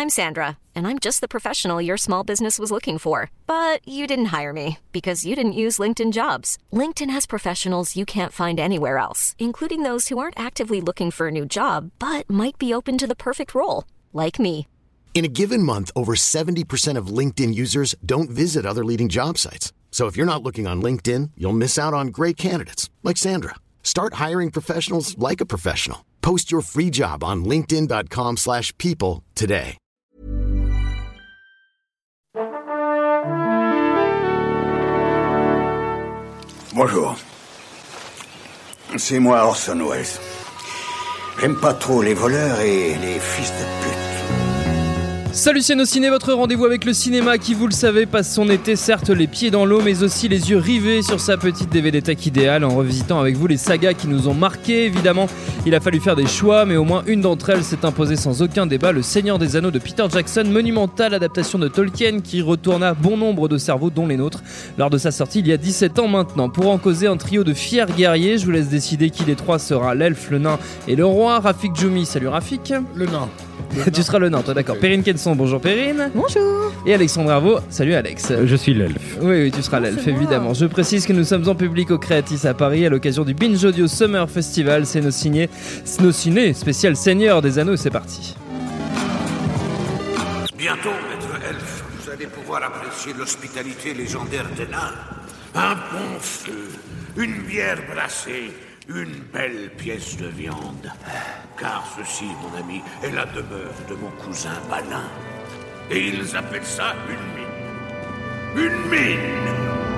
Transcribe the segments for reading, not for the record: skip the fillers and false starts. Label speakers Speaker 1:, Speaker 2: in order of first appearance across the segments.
Speaker 1: I'm Sandra, and I'm just the professional your small business was looking for. But you didn't hire me because you didn't use LinkedIn Jobs. LinkedIn has professionals you can't find anywhere else, including those who aren't actively looking for a new job, but might be open to the perfect role, like me.
Speaker 2: In a given month, over 70% of LinkedIn users don't visit other leading job sites. So if you're not looking on LinkedIn, you'll miss out on great candidates like Sandra. Start hiring professionals like a professional. Post your free job on linkedin.com/people today.
Speaker 3: Bonjour. C'est moi Orson Welles. J'aime pas trop les voleurs et les fils de pute.
Speaker 4: Salut c'est Nos Ciné, votre rendez-vous avec le cinéma qui, vous le savez, passe son été certes les pieds dans l'eau mais aussi les yeux rivés sur sa petite DVD tech idéale en revisitant avec vous les sagas qui nous ont marqués. Évidemment, il a fallu faire des choix mais au moins une d'entre elles s'est imposée sans aucun débat, Le Seigneur des Anneaux de Peter Jackson, monumentale adaptation de Tolkien qui retourna bon nombre de cerveaux dont les nôtres lors de sa sortie il y a 17 ans maintenant. Pour en causer un trio de fiers guerriers, je vous laisse décider qui des trois sera l'elfe, le nain et le roi. Rafik Djoumi, salut Rafik.
Speaker 5: Le nain.
Speaker 4: Tu seras le nain, toi, d'accord. Perrine Kenson, bonjour Perrine.
Speaker 6: Bonjour.
Speaker 4: Et Alexandre Arvo, salut Alex.
Speaker 7: Je suis l'elfe.
Speaker 4: Oui, tu seras l'elfe, évidemment. Je précise que nous sommes en public au Creatis à Paris à l'occasion du Binge Audio Summer Festival. C'est Nos Ciné spécial Seigneur des Anneaux, c'est parti.
Speaker 8: Bientôt, maître elfe, vous allez pouvoir apprécier l'hospitalité légendaire des nains. Un bon feu, une bière brassée, une belle pièce de viande. Car ceci, mon ami, est la demeure de mon cousin Balin. Et ils appellent ça une mine. Une mine!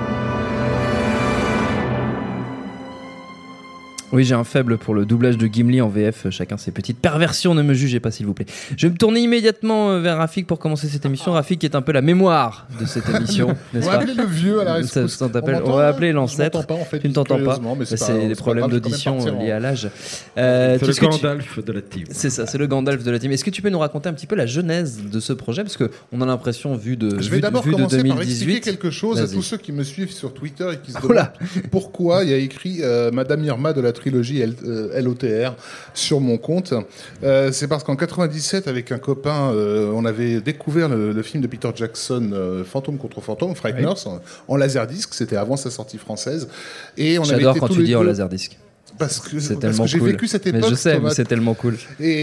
Speaker 4: Oui, j'ai un faible pour le doublage de Gimli en VF, chacun ses petites perversions, ne me jugez pas s'il vous plaît. Je vais me tourner immédiatement vers Rafik pour commencer cette émission. Rafik est un peu la mémoire de cette émission, n'est-ce pas?
Speaker 5: On va appeler le vieux à la rescousse.
Speaker 4: On va appeler l'ancêtre.
Speaker 5: En fait,
Speaker 4: tu ne t'entends pas,
Speaker 5: mais
Speaker 4: c'est des problèmes d'audition liés à l'âge.
Speaker 7: C'est le Gandalf de la team.
Speaker 4: C'est ça, c'est le Gandalf de la team. Est-ce que tu peux nous raconter un petit peu la genèse de ce projet? Parce qu'on a l'impression, vu de 2018...
Speaker 5: Je vais d'abord commencer par expliquer quelque chose à tous ceux qui me suivent sur Twitter et qui se demandent pourquoi il y a écrit Madame Irma de la trilogie LOTR sur mon compte. C'est parce qu'en 97, avec un copain, on avait découvert le film de Peter Jackson, Fantôme contre Fantôme, Frighteners, en laserdisc. C'était avant sa sortie française. Et on
Speaker 4: J'adore
Speaker 5: avait été
Speaker 4: quand tu dis en laserdisc.
Speaker 5: Parce que
Speaker 4: cool.
Speaker 5: j'ai vécu cette époque.
Speaker 4: Mais je sais, mais c'est tellement cool.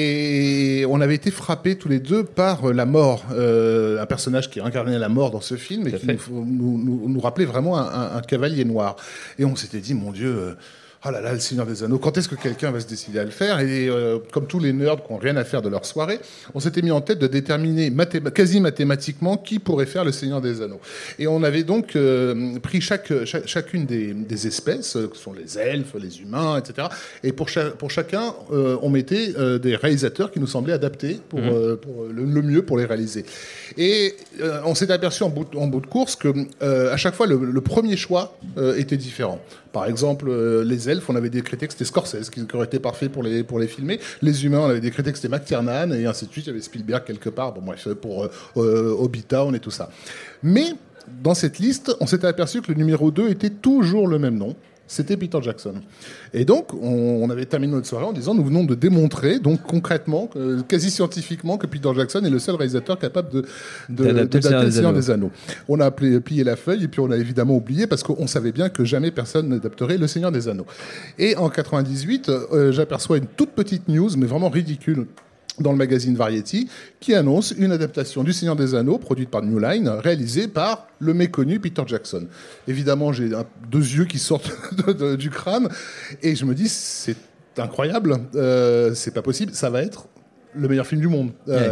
Speaker 5: Et on avait été frappés tous les deux par la mort. Un personnage qui incarnait la mort dans ce film et qui nous rappelait vraiment un cavalier noir. Et on s'était dit, mon Dieu... Oh là là, le Seigneur des Anneaux, quand est-ce que quelqu'un va se décider à le faire? Et comme tous les nerds qui n'ont rien à faire de leur soirée, on s'était mis en tête de déterminer quasi mathématiquement qui pourrait faire le Seigneur des Anneaux. Et on avait donc pris chacune des espèces, que sont les elfes, les humains, etc. Et pour chacun, on mettait des réalisateurs qui nous semblaient adaptés pour le mieux pour les réaliser. Et on s'est aperçu en bout de course que à chaque fois, le premier choix était différent. Par exemple, les elfes, on avait décrété que c'était Scorsese qui aurait été parfait pour les filmer. Les humains, on avait décrété que c'était McTiernan, et ainsi de suite. Il y avait Spielberg quelque part. Bon, bref, pour Hobbitown et tout ça. Mais dans cette liste, on s'était aperçu que le numéro 2 était toujours le même nom. C'était Peter Jackson. Et donc, on avait terminé notre soirée en disant, nous venons de démontrer, donc concrètement, quasi scientifiquement, que Peter Jackson est le seul réalisateur capable d'adapter le Seigneur des Anneaux. On a plié la feuille et puis on a évidemment oublié parce qu'on savait bien que jamais personne n'adapterait le Seigneur des Anneaux. Et en 98, j'aperçois une toute petite news, mais vraiment ridicule, dans le magazine Variety, qui annonce une adaptation du Seigneur des Anneaux, produite par New Line, réalisée par le méconnu Peter Jackson. Évidemment, j'ai deux yeux qui sortent du crâne, et je me dis, c'est incroyable, c'est pas possible, ça va être le meilleur film du monde.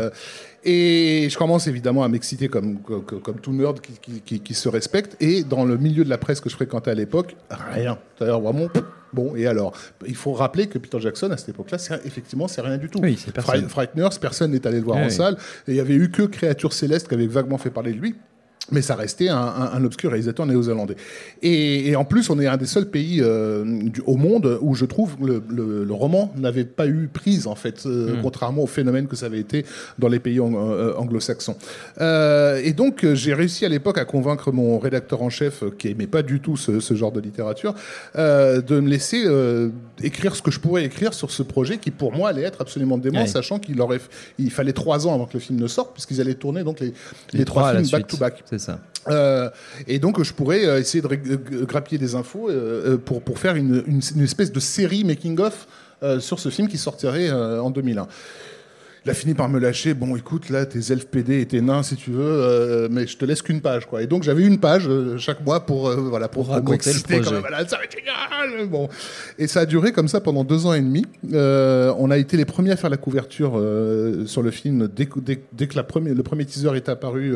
Speaker 5: Et je commence évidemment à m'exciter comme tout nerd qui se respecte, et dans le milieu de la presse que je fréquentais à l'époque, rien. C'est-à-dire vraiment... Bon, et alors, il faut rappeler que Peter Jackson, à cette époque-là, c'est rien du tout.
Speaker 4: Oui, c'est personne.
Speaker 5: Frighteners, personne n'est allé le voir en salle. Et il n'y avait eu que Créatures Célestes qui avait vaguement fait parler de lui. Mais ça restait un obscur réalisateur néo-zélandais. Et en plus, on est un des seuls pays au monde où je trouve le roman n'avait pas eu prise, en fait, contrairement au phénomène que ça avait été dans les pays anglo-saxons. Et donc, j'ai réussi à l'époque à convaincre mon rédacteur en chef, qui aimait pas du tout ce genre de littérature, de me laisser écrire ce que je pourrais écrire sur ce projet qui, pour moi, allait être absolument dément, sachant qu'il fallait 3 ans avant que le film ne sorte, puisqu'ils allaient tourner donc les 3 films back-to-back.
Speaker 4: C'est ça.
Speaker 5: Et donc je pourrais essayer de grappiller des infos pour faire une espèce de série making-of sur ce film qui sortirait en 2001. Il a fini par me lâcher. Bon, écoute, là, tes elfes PD et tes nains, si tu veux, mais je te laisse qu'une page, quoi. Et donc, j'avais une page chaque mois pour
Speaker 4: raconter le projet.
Speaker 5: Quand même, voilà, ça va être génial. Bon. Et ça a duré comme ça pendant 2 ans et demi. On a été les premiers à faire la couverture sur le film dès que le premier teaser est apparu.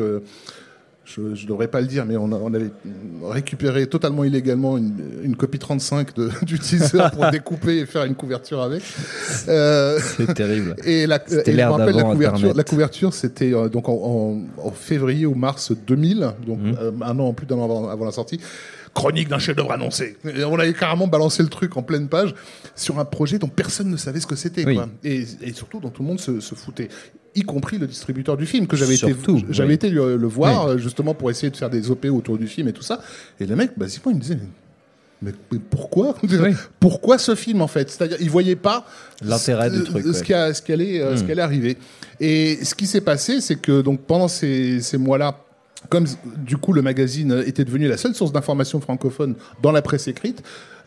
Speaker 5: Je devrais pas le dire, mais on avait récupéré totalement illégalement une copie 35 du teaser pour découper et faire une couverture avec.
Speaker 4: C'est terrible.
Speaker 5: Et je me rappelle la couverture, c'était donc en février ou mars 2000, donc plus d'un an avant la sortie. Chronique d'un chef-d'œuvre annoncé. Et on avait carrément balancé le truc en pleine page sur un projet dont personne ne savait ce que c'était, quoi. Et surtout dont tout le monde se foutait, y compris le distributeur du film que j'avais été le voir justement pour essayer de faire des OP autour du film et tout ça. Et le mec, basiquement, il me disait mais pourquoi pourquoi ce film, en fait? C'est-à-dire, il voyait pas
Speaker 4: l'intérêt du truc,
Speaker 5: ce qui allait arriver. Et ce qui s'est passé, c'est que donc pendant ces mois-là, comme du coup le magazine était devenu la seule source d'information francophone dans la presse écrite,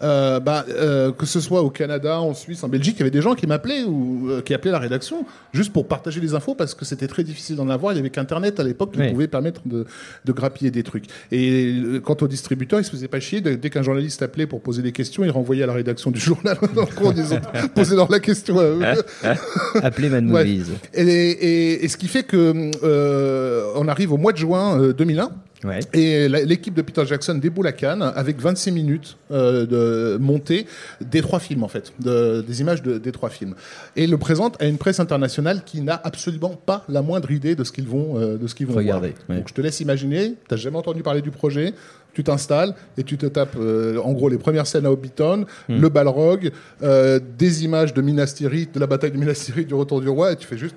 Speaker 5: que ce soit au Canada, en Suisse, en Belgique, il y avait des gens qui m'appelaient ou qui appelaient la rédaction juste pour partager les infos parce que c'était très difficile d'en avoir. Il y avait qu'Internet à l'époque qui pouvait permettre de grappiller des trucs. Et quant au distributeur, il se faisait pas chier. Dès qu'un journaliste appelait pour poser des questions, il renvoyait à la rédaction du journal en disant posez-leur la question.
Speaker 4: Appelez Mad Movies.
Speaker 5: Et ce qui fait que on arrive au mois de juin 2001.
Speaker 4: Ouais.
Speaker 5: Et l'équipe de Peter Jackson déboule à Cannes avec 26 minutes de montée des 3 films, en fait, des images des 3 films, et le présente à une presse internationale qui n'a absolument pas la moindre idée de ce qu'ils vont
Speaker 4: regarder.
Speaker 5: Voir. Donc je te laisse imaginer, t'as jamais entendu parler du projet, tu t'installes et tu te tapes en gros les premières scènes à Hobbiton, le Balrog, des images de Minas Tirith, de la bataille de Minas Tirith, du Retour du Roi, et tu fais juste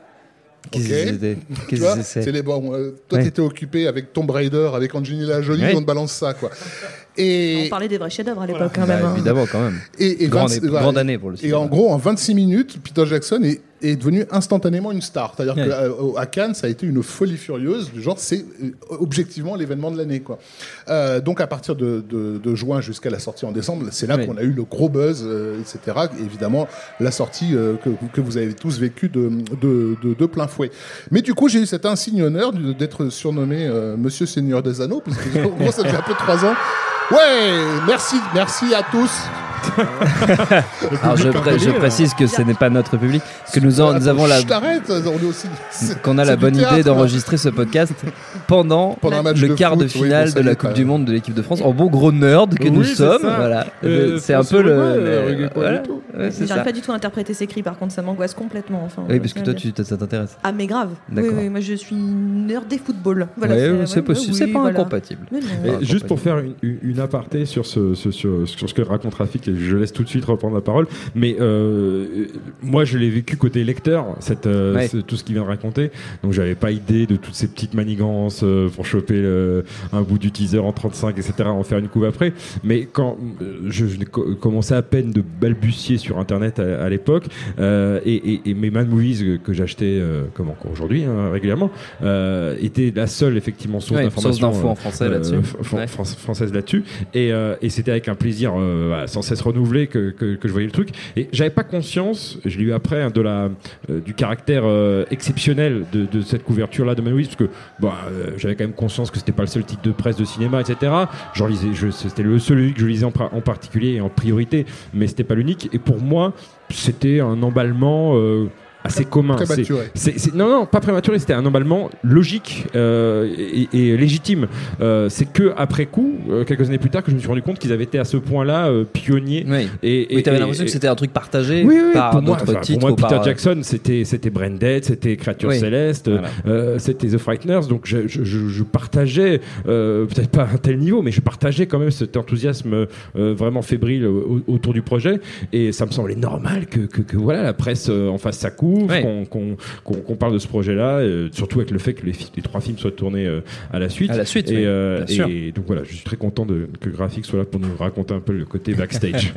Speaker 5: toi, t'étais occupé avec Tomb Raider, avec Angelina Jolie, on te balance ça, quoi. Et
Speaker 6: on parlait des vrais chefs-d'œuvre à l'époque, quand même.
Speaker 4: Évidemment, quand même.
Speaker 5: Et
Speaker 4: grande année pour le cinéma.
Speaker 5: Et en gros, en 26 minutes, Peter Jackson est devenu instantanément une star. C'est-à-dire qu'à Cannes, ça a été une folie furieuse. Du genre, c'est objectivement l'événement de l'année, quoi. Donc, à partir de juin jusqu'à la sortie en décembre, c'est là qu'on a eu le gros buzz, etc. Et évidemment, la sortie que vous avez tous vécu de plein fouet. Mais du coup, j'ai eu cet insigne honneur d'être surnommé Monsieur Seigneur des Anneaux, parce que en gros, ça fait un peu 3 ans. Ouais, merci à tous.
Speaker 4: Alors je précise que ce n'est pas notre public, que nous avons la.
Speaker 5: Je t'arrête, on est aussi.
Speaker 4: Qu'on a la bonne idée d'enregistrer ce podcast pendant le quart de finale de la Coupe du Monde de l'équipe de France. En bon gros nerd que nous sommes, voilà. C'est un peu le.
Speaker 6: J'arrive pas du tout à interpréter ces cris, par contre, ça m'angoisse complètement. Enfin,
Speaker 4: oui, parce que toi, ça t'intéresse.
Speaker 6: Ah, mais grave. Oui, moi je suis nerd des footballs.
Speaker 4: Voilà, c'est possible, c'est pas incompatible.
Speaker 7: Juste pour faire une aparté sur ce que raconte Rafik, et je laisse tout de suite reprendre la parole, mais moi je l'ai vécu côté lecteur, tout ce qu'il vient de raconter, donc j'avais pas idée de toutes ces petites manigances pour choper un bout du teaser en 35, etc., en faire une couve après, mais quand je commençais à peine de balbutier sur internet à l'époque, et mes Mad Movies que j'achetais comme encore aujourd'hui régulièrement, était la seule effectivement source d'information
Speaker 4: en français là-dessus,
Speaker 7: française là-dessus, et c'était avec un plaisir sans cesse renouvelé que je voyais le truc, et j'avais pas conscience, je l'ai eu après, du caractère exceptionnel de cette couverture là de Mad Movies, parce que j'avais quand même conscience que c'était pas le seul titre de presse de cinéma, etc. J'en lisais, c'était le seul que je lisais en particulier et en priorité, mais c'était pas l'unique, et pour moi c'était un emballement assez commun.
Speaker 5: Prématuré.
Speaker 7: Non, pas prématuré, c'était un emballement logique et légitime. C'est que après coup, quelques années plus tard, que je me suis rendu compte qu'ils avaient été à ce point-là pionniers.
Speaker 4: Oui. Et t'avais l'impression que c'était un truc partagé par d'autres titres.
Speaker 7: Pour moi, Peter Jackson, c'était Branded, c'était Créatures Célestes, c'était The Frighteners. Donc je partageais, peut-être pas à un tel niveau, mais je partageais quand même cet enthousiasme vraiment fébrile autour du projet. Et ça me semblait normal que voilà, la presse en fasse sa couve, qu'on parle de ce projet-là, surtout avec le fait que les 3 films soient tournés à la suite. Et donc voilà, je suis très content que Graphics soit là pour nous raconter un peu le côté backstage.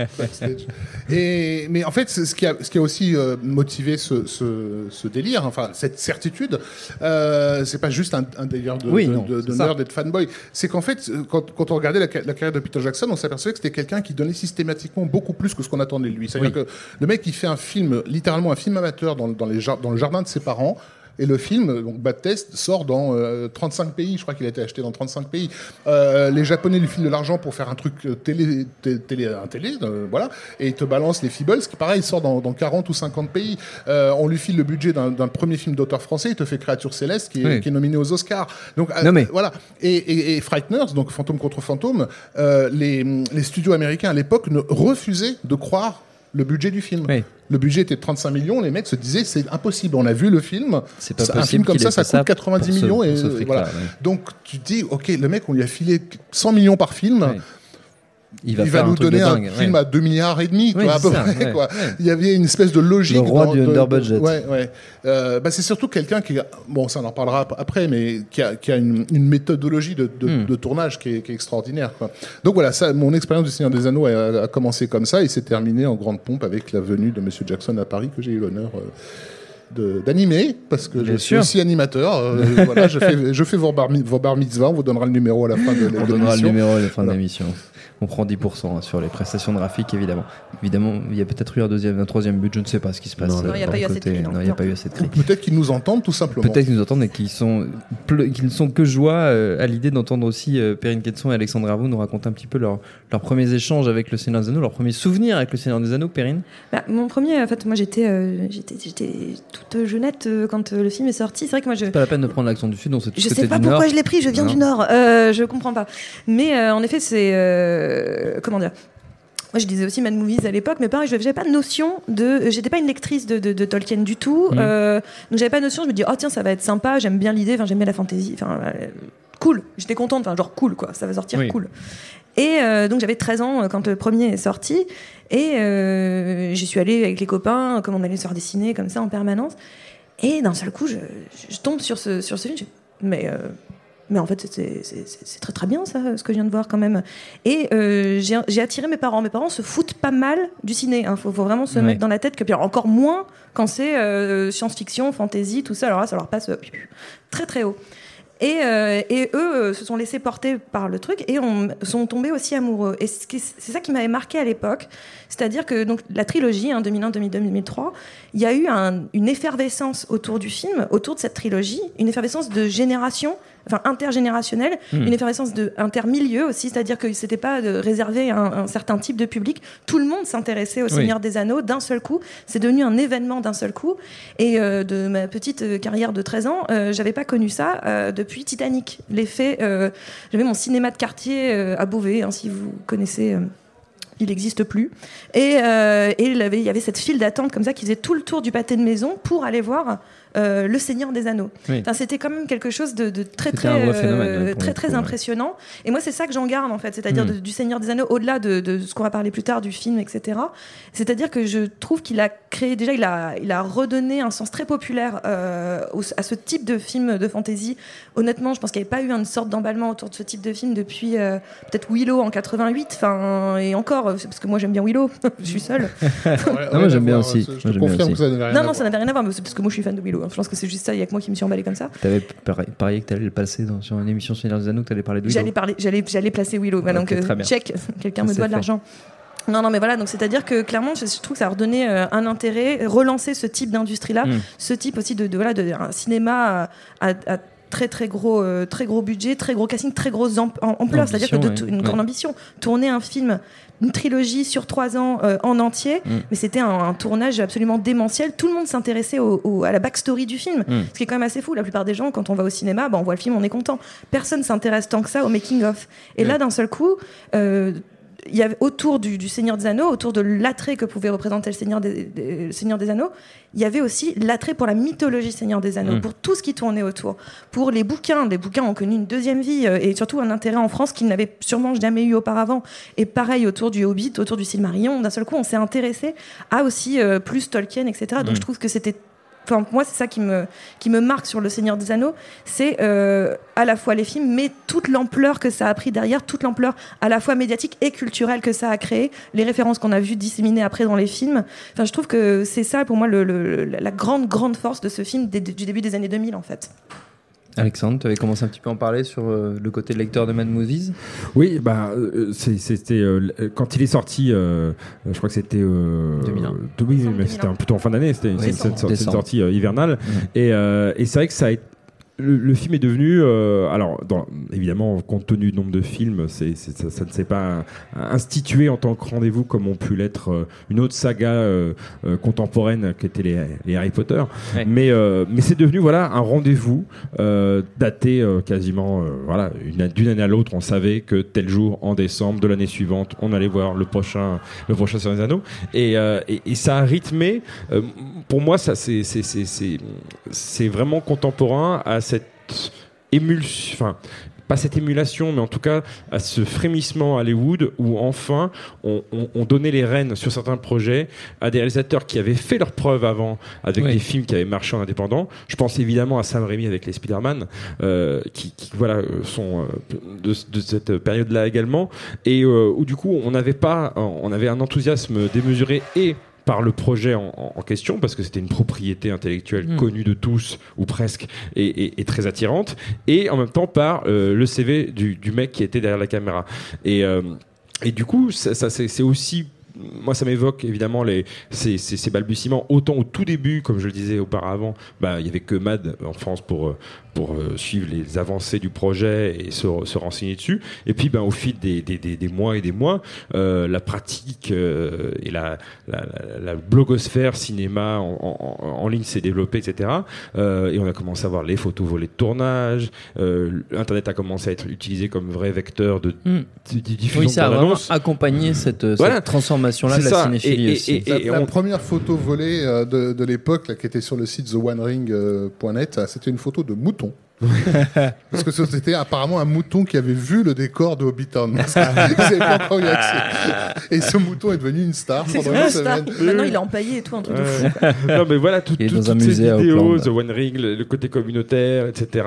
Speaker 5: Mais en fait, ce qui a aussi motivé ce délire, enfin cette certitude, c'est pas juste un délire de nerd et de fanboy. C'est qu'en fait, quand on regardait la carrière de Peter Jackson, on s'apercevait que c'était quelqu'un qui donnait systématiquement beaucoup plus que ce qu'on attendait de lui. C'est-à-dire que le mec, il fait un film, littéralement un film amateur dans le jardin de ses parents. Et le film, donc Bad Taste, sort dans 35 pays. Je crois qu'il a été acheté dans 35 pays. Les Japonais lui filent de l'argent pour faire un truc télé, voilà. Et ils te balancent les Feebles, qui pareil sort dans 40 ou 50 pays. On lui file le budget d'un premier film d'auteur français. Il te fait Créatures Célestes, qui est nominé aux Oscars. Donc voilà. Et Frighteners, donc Fantôme contre Fantôme, les studios américains à l'époque refusaient de croire le budget du film. Le budget était de 35 millions, les mecs se disaient c'est impossible. On a vu le film,
Speaker 4: c'est pas
Speaker 5: un film comme ça coûte 90 millions. Voilà.
Speaker 4: Ouais.
Speaker 5: Donc tu te dis, ok, le mec, on lui a filé 100 millions par film. Ouais. Il va nous donner un film à 2,5 milliards, quoi, à peu près. Quoi. Il y avait une espèce de logique.
Speaker 9: Le roi du under-budget.
Speaker 5: C'est surtout quelqu'un qui, bon, ça on en parlera après, mais qui a une méthodologie de tournage qui est extraordinaire. Quoi. Donc voilà, mon expérience du Seigneur des Anneaux a commencé comme ça et s'est terminée en grande pompe avec la venue de Monsieur Jackson à Paris, que j'ai eu l'honneur d'animer, parce que je suis aussi animateur. Voilà, je fais vos bar mitzvahs, on vous donnera le numéro à la fin de l'émission.
Speaker 9: On donnera le numéro à la fin de l'émission. On prend 10% sur les prestations graphiques, évidemment. Évidemment, il y a peut-être eu un troisième but, je ne sais pas ce qui se passe.
Speaker 6: Non, il n'y a pas eu assez de cris.
Speaker 9: Non, il n'y a pas eu assez de cris.
Speaker 5: Peut-être qu'ils nous entendent, tout simplement.
Speaker 9: Peut-être qu'ils nous entendent et qu'ils ne sont que joie à l'idée d'entendre aussi Perrine Quetzon et Alexandre Hervaux nous raconter un petit peu leurs premiers échanges avec le Seigneur des Anneaux, leurs premiers souvenirs avec le Seigneur des Anneaux. Perrine ?
Speaker 6: Mon premier, en fait, moi j'étais toute jeunette quand le film est sorti. C'est vrai que moi
Speaker 9: c'est pas la peine de prendre l'accent du Sud, on sait tout.
Speaker 6: Je sais pas pourquoi je l'ai pris, je viens du Nord. Je comprends pas. Mais en effet, c'est comment dire. Moi, je lisais aussi Mad Movies à l'époque, mais pareil, je n'avais pas de notion j'étais pas une lectrice de Tolkien du tout. Donc, j'avais pas de notion. Je me dis, oh tiens, ça va être sympa. J'aime bien l'idée. Enfin, j'aime bien la fantasy. Enfin, cool. J'étais contente. Enfin, genre cool, quoi. Ça va sortir cool. Et donc, j'avais 13 ans quand le premier est sorti. Et j'y suis allée avec les copains, comme on allait se faire dessiner comme ça en permanence. Et d'un seul coup, je tombe sur ce film. Mais en fait, c'est très très bien ça, ce que je viens de voir quand même. Et j'ai attiré mes parents. Mes parents se foutent pas mal du ciné. Faut vraiment se mettre dans la tête que, puis encore moins quand c'est science-fiction, fantasy, tout ça. Alors là, ça leur passe très très haut. Et eux se sont laissés porter par le truc et sont tombés aussi amoureux. Et c'est ça qui m'avait marqué à l'époque. C'est-à-dire que donc, la trilogie, 2001, 2002, 2003, il y a eu une effervescence autour du film, autour de cette trilogie, une effervescence de génération, enfin intergénérationnelle, une effervescence intermilieu aussi, c'est-à-dire que c'était pas réservé à un certain type de public. Tout le monde s'intéressait au Seigneur des Anneaux d'un seul coup. C'est devenu un événement d'un seul coup. Et de ma petite carrière de 13 ans, j'avais pas connu ça depuis Titanic. L'effet, j'avais mon cinéma de quartier à Beauvais, si vous connaissez. Il n'existe plus. Et il y avait cette file d'attente comme ça qui faisait tout le tour du pâté de maison pour aller voir Le Seigneur des Anneaux. Enfin, c'était quand même quelque chose de très très impressionnant. Et moi, c'est ça que j'en garde en fait, c'est-à-dire du Seigneur des Anneaux, au-delà de ce qu'on va parler plus tard du film, etc. C'est-à-dire que je trouve qu'il a créé, déjà, il a redonné un sens très populaire à ce type de film de fantasy. Honnêtement, je pense qu'il n'y avait pas eu une sorte d'emballement autour de ce type de film depuis peut-être Willow en 88. Et encore, parce que moi j'aime bien Willow, je suis seule.
Speaker 9: Moi j'aime bien aussi.
Speaker 5: Je te confirme que ça n'avait rien à voir.
Speaker 6: Non, ça n'avait rien à voir, mais c'est parce que moi je suis fan de Willow. Je pense que c'est juste ça, il n'y a que moi qui me suis emballée comme ça.
Speaker 9: T'avais parié que t'allais le passer sur une émission Seigneur des Anneaux, que t'allais parler de Willow.
Speaker 6: J'allais placer Willow. Donc check, quelqu'un me doit de l'argent. Non, mais voilà, donc c'est-à-dire que clairement, je trouve que ça a redonné un intérêt, relancer ce type d'industrie-là, ce type aussi de un cinéma à très gros budget, très gros casting, très grosse ampleur, c'est-à-dire que une grande ambition. Tourner un film, une trilogie sur 3 ans en entier, mais c'était un tournage absolument démentiel. Tout le monde s'intéressait à la backstory du film, ce qui est quand même assez fou. La plupart des gens, quand on va au cinéma, on voit le film, on est content. Personne s'intéresse tant que ça au making-of. Et là, d'un seul coup, il y avait autour du Seigneur des Anneaux, autour de l'attrait que pouvait représenter le Seigneur des Anneaux, il y avait aussi l'attrait pour la mythologie Seigneur des Anneaux, pour tout ce qui tournait autour, pour les bouquins. Les bouquins ont connu une deuxième vie et surtout un intérêt en France qu'ils n'avaient sûrement jamais eu auparavant. Et pareil autour du Hobbit, autour du Silmarillion, d'un seul coup on s'est intéressé à aussi plus Tolkien, etc. Donc je trouve que c'était... Enfin, moi, c'est ça qui me marque sur Le Seigneur des Anneaux, c'est à la fois les films, mais toute l'ampleur que ça a pris derrière, toute l'ampleur à la fois médiatique et culturelle que ça a créé, les références qu'on a vues disséminées après dans les films. Enfin, je trouve que c'est ça, pour moi, la grande force de ce film du début des années 2000, en fait.
Speaker 9: Alexandre, tu avais commencé un petit peu à en parler sur le côté lecteur de Mad Movies.
Speaker 7: Oui, c'était quand il est sorti, je crois que c'était
Speaker 9: 2001.
Speaker 7: Oui, mais c'était plutôt en fin d'année, c'était une sortie hivernale. Et c'est vrai que ça a été... Le film est devenu, évidemment, compte tenu du nombre de films, ça ne s'est pas institué en tant que rendez-vous comme ont pu l'être une autre saga contemporaine qui était les Harry Potter. Ouais. Mais c'est devenu un rendez-vous daté quasiment d'une année à l'autre. On savait que tel jour, en décembre de l'année suivante, on allait voir le prochain Seigneur des Anneaux. Et ça a rythmé. Pour moi, ça c'est vraiment contemporain à cette émulsion, enfin pas cette émulation, mais en tout cas à ce frémissement à Hollywood où enfin on donnait les rênes sur certains projets à des réalisateurs qui avaient fait leurs preuves avant avec des films qui avaient marché en indépendant. Je pense évidemment à Sam Raimi avec les Spider-Man qui sont de cette période-là également, et où du coup on avait un enthousiasme démesuré et par le projet en question, parce que c'était une propriété intellectuelle connue de tous, ou presque, et très attirante, et en même temps par le CV du mec qui était derrière la caméra. Et du coup, c'est aussi... Moi, ça m'évoque évidemment ces balbutiements. Autant au tout début, comme je le disais auparavant, il y avait que Mad en France pour suivre les avancées du projet et se renseigner dessus. Et puis, au fil des mois et des mois, la pratique et la blogosphère cinéma en ligne s'est développée, etc. Et on a commencé à voir les photos volées de tournage. Internet a commencé à être utilisé comme vrai vecteur de diffusion.
Speaker 9: Oui, ça a vraiment accompagné cette transformation de la cinéphilie aussi.
Speaker 5: La première photo volée de l'époque qui était sur le site theonering.net, c'était une photo de mouton. Parce que c'était apparemment un mouton qui avait vu le décor de Hobbiton. Ils n'avaient pas encore eu accès. Et ce mouton est devenu une star pendant une semaine.
Speaker 6: Maintenant, il est empaillé et tout, un truc de fou.
Speaker 7: Non, mais voilà, toutes ces vidéos, The One Ring, le côté communautaire, etc.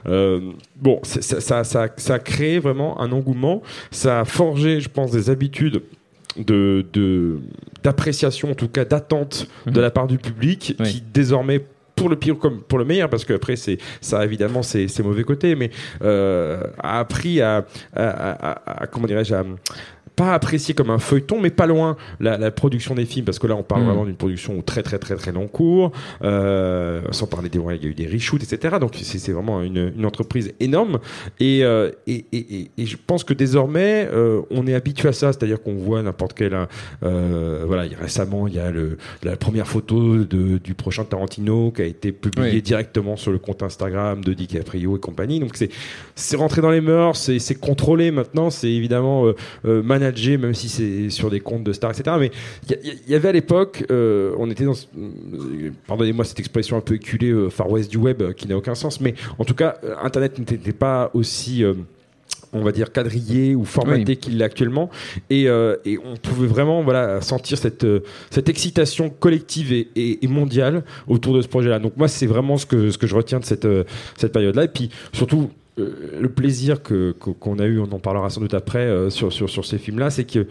Speaker 7: Ça a créé vraiment un engouement. Ça a forgé, je pense, des habitudes d'appréciation, en tout cas d'attente de la part du public, qui désormais, pour le pire comme pour le meilleur, parce qu'après ça a évidemment ses mauvais côtés, mais a appris à comment dirais-je, pas apprécié comme un feuilleton, mais pas loin la production des films, parce que là on parle vraiment d'une production au très très très très long cours, sans parler il y a eu des reshoots, etc. Donc c'est vraiment une entreprise énorme, et je pense que désormais on est habitué à ça, c'est-à-dire qu'on voit n'importe quel récemment il y a la première photo du prochain Tarantino qui a été publiée directement sur le compte Instagram de DiCaprio et compagnie, donc c'est rentré dans les mœurs, c'est contrôlé maintenant, c'est évidemment managé, même si c'est sur des comptes de stars, etc. Mais il y avait à l'époque, on était dans, pardonnez-moi cette expression un peu éculée, Far West du web, qui n'a aucun sens, mais en tout cas, Internet n'était pas aussi... on va dire quadrillé ou formaté qu'il l'est actuellement, et on pouvait vraiment sentir cette excitation collective et mondiale autour de ce projet-là. Donc moi c'est vraiment ce que je retiens de cette période-là, et puis surtout le plaisir qu'on a eu, on en parlera sans doute après sur ces films-là, c'est que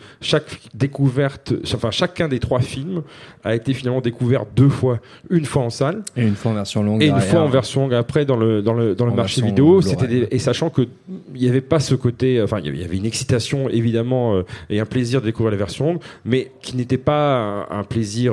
Speaker 7: chacun des 3 films a été finalement découvert 2 fois, une fois en salle
Speaker 9: et une fois en version longue
Speaker 7: et une fois en version longue après dans le marché vidéo. Et sachant que il n'y avait pas ce côté, enfin il y avait une excitation évidemment et un plaisir de découvrir la version longue, mais qui n'était pas un plaisir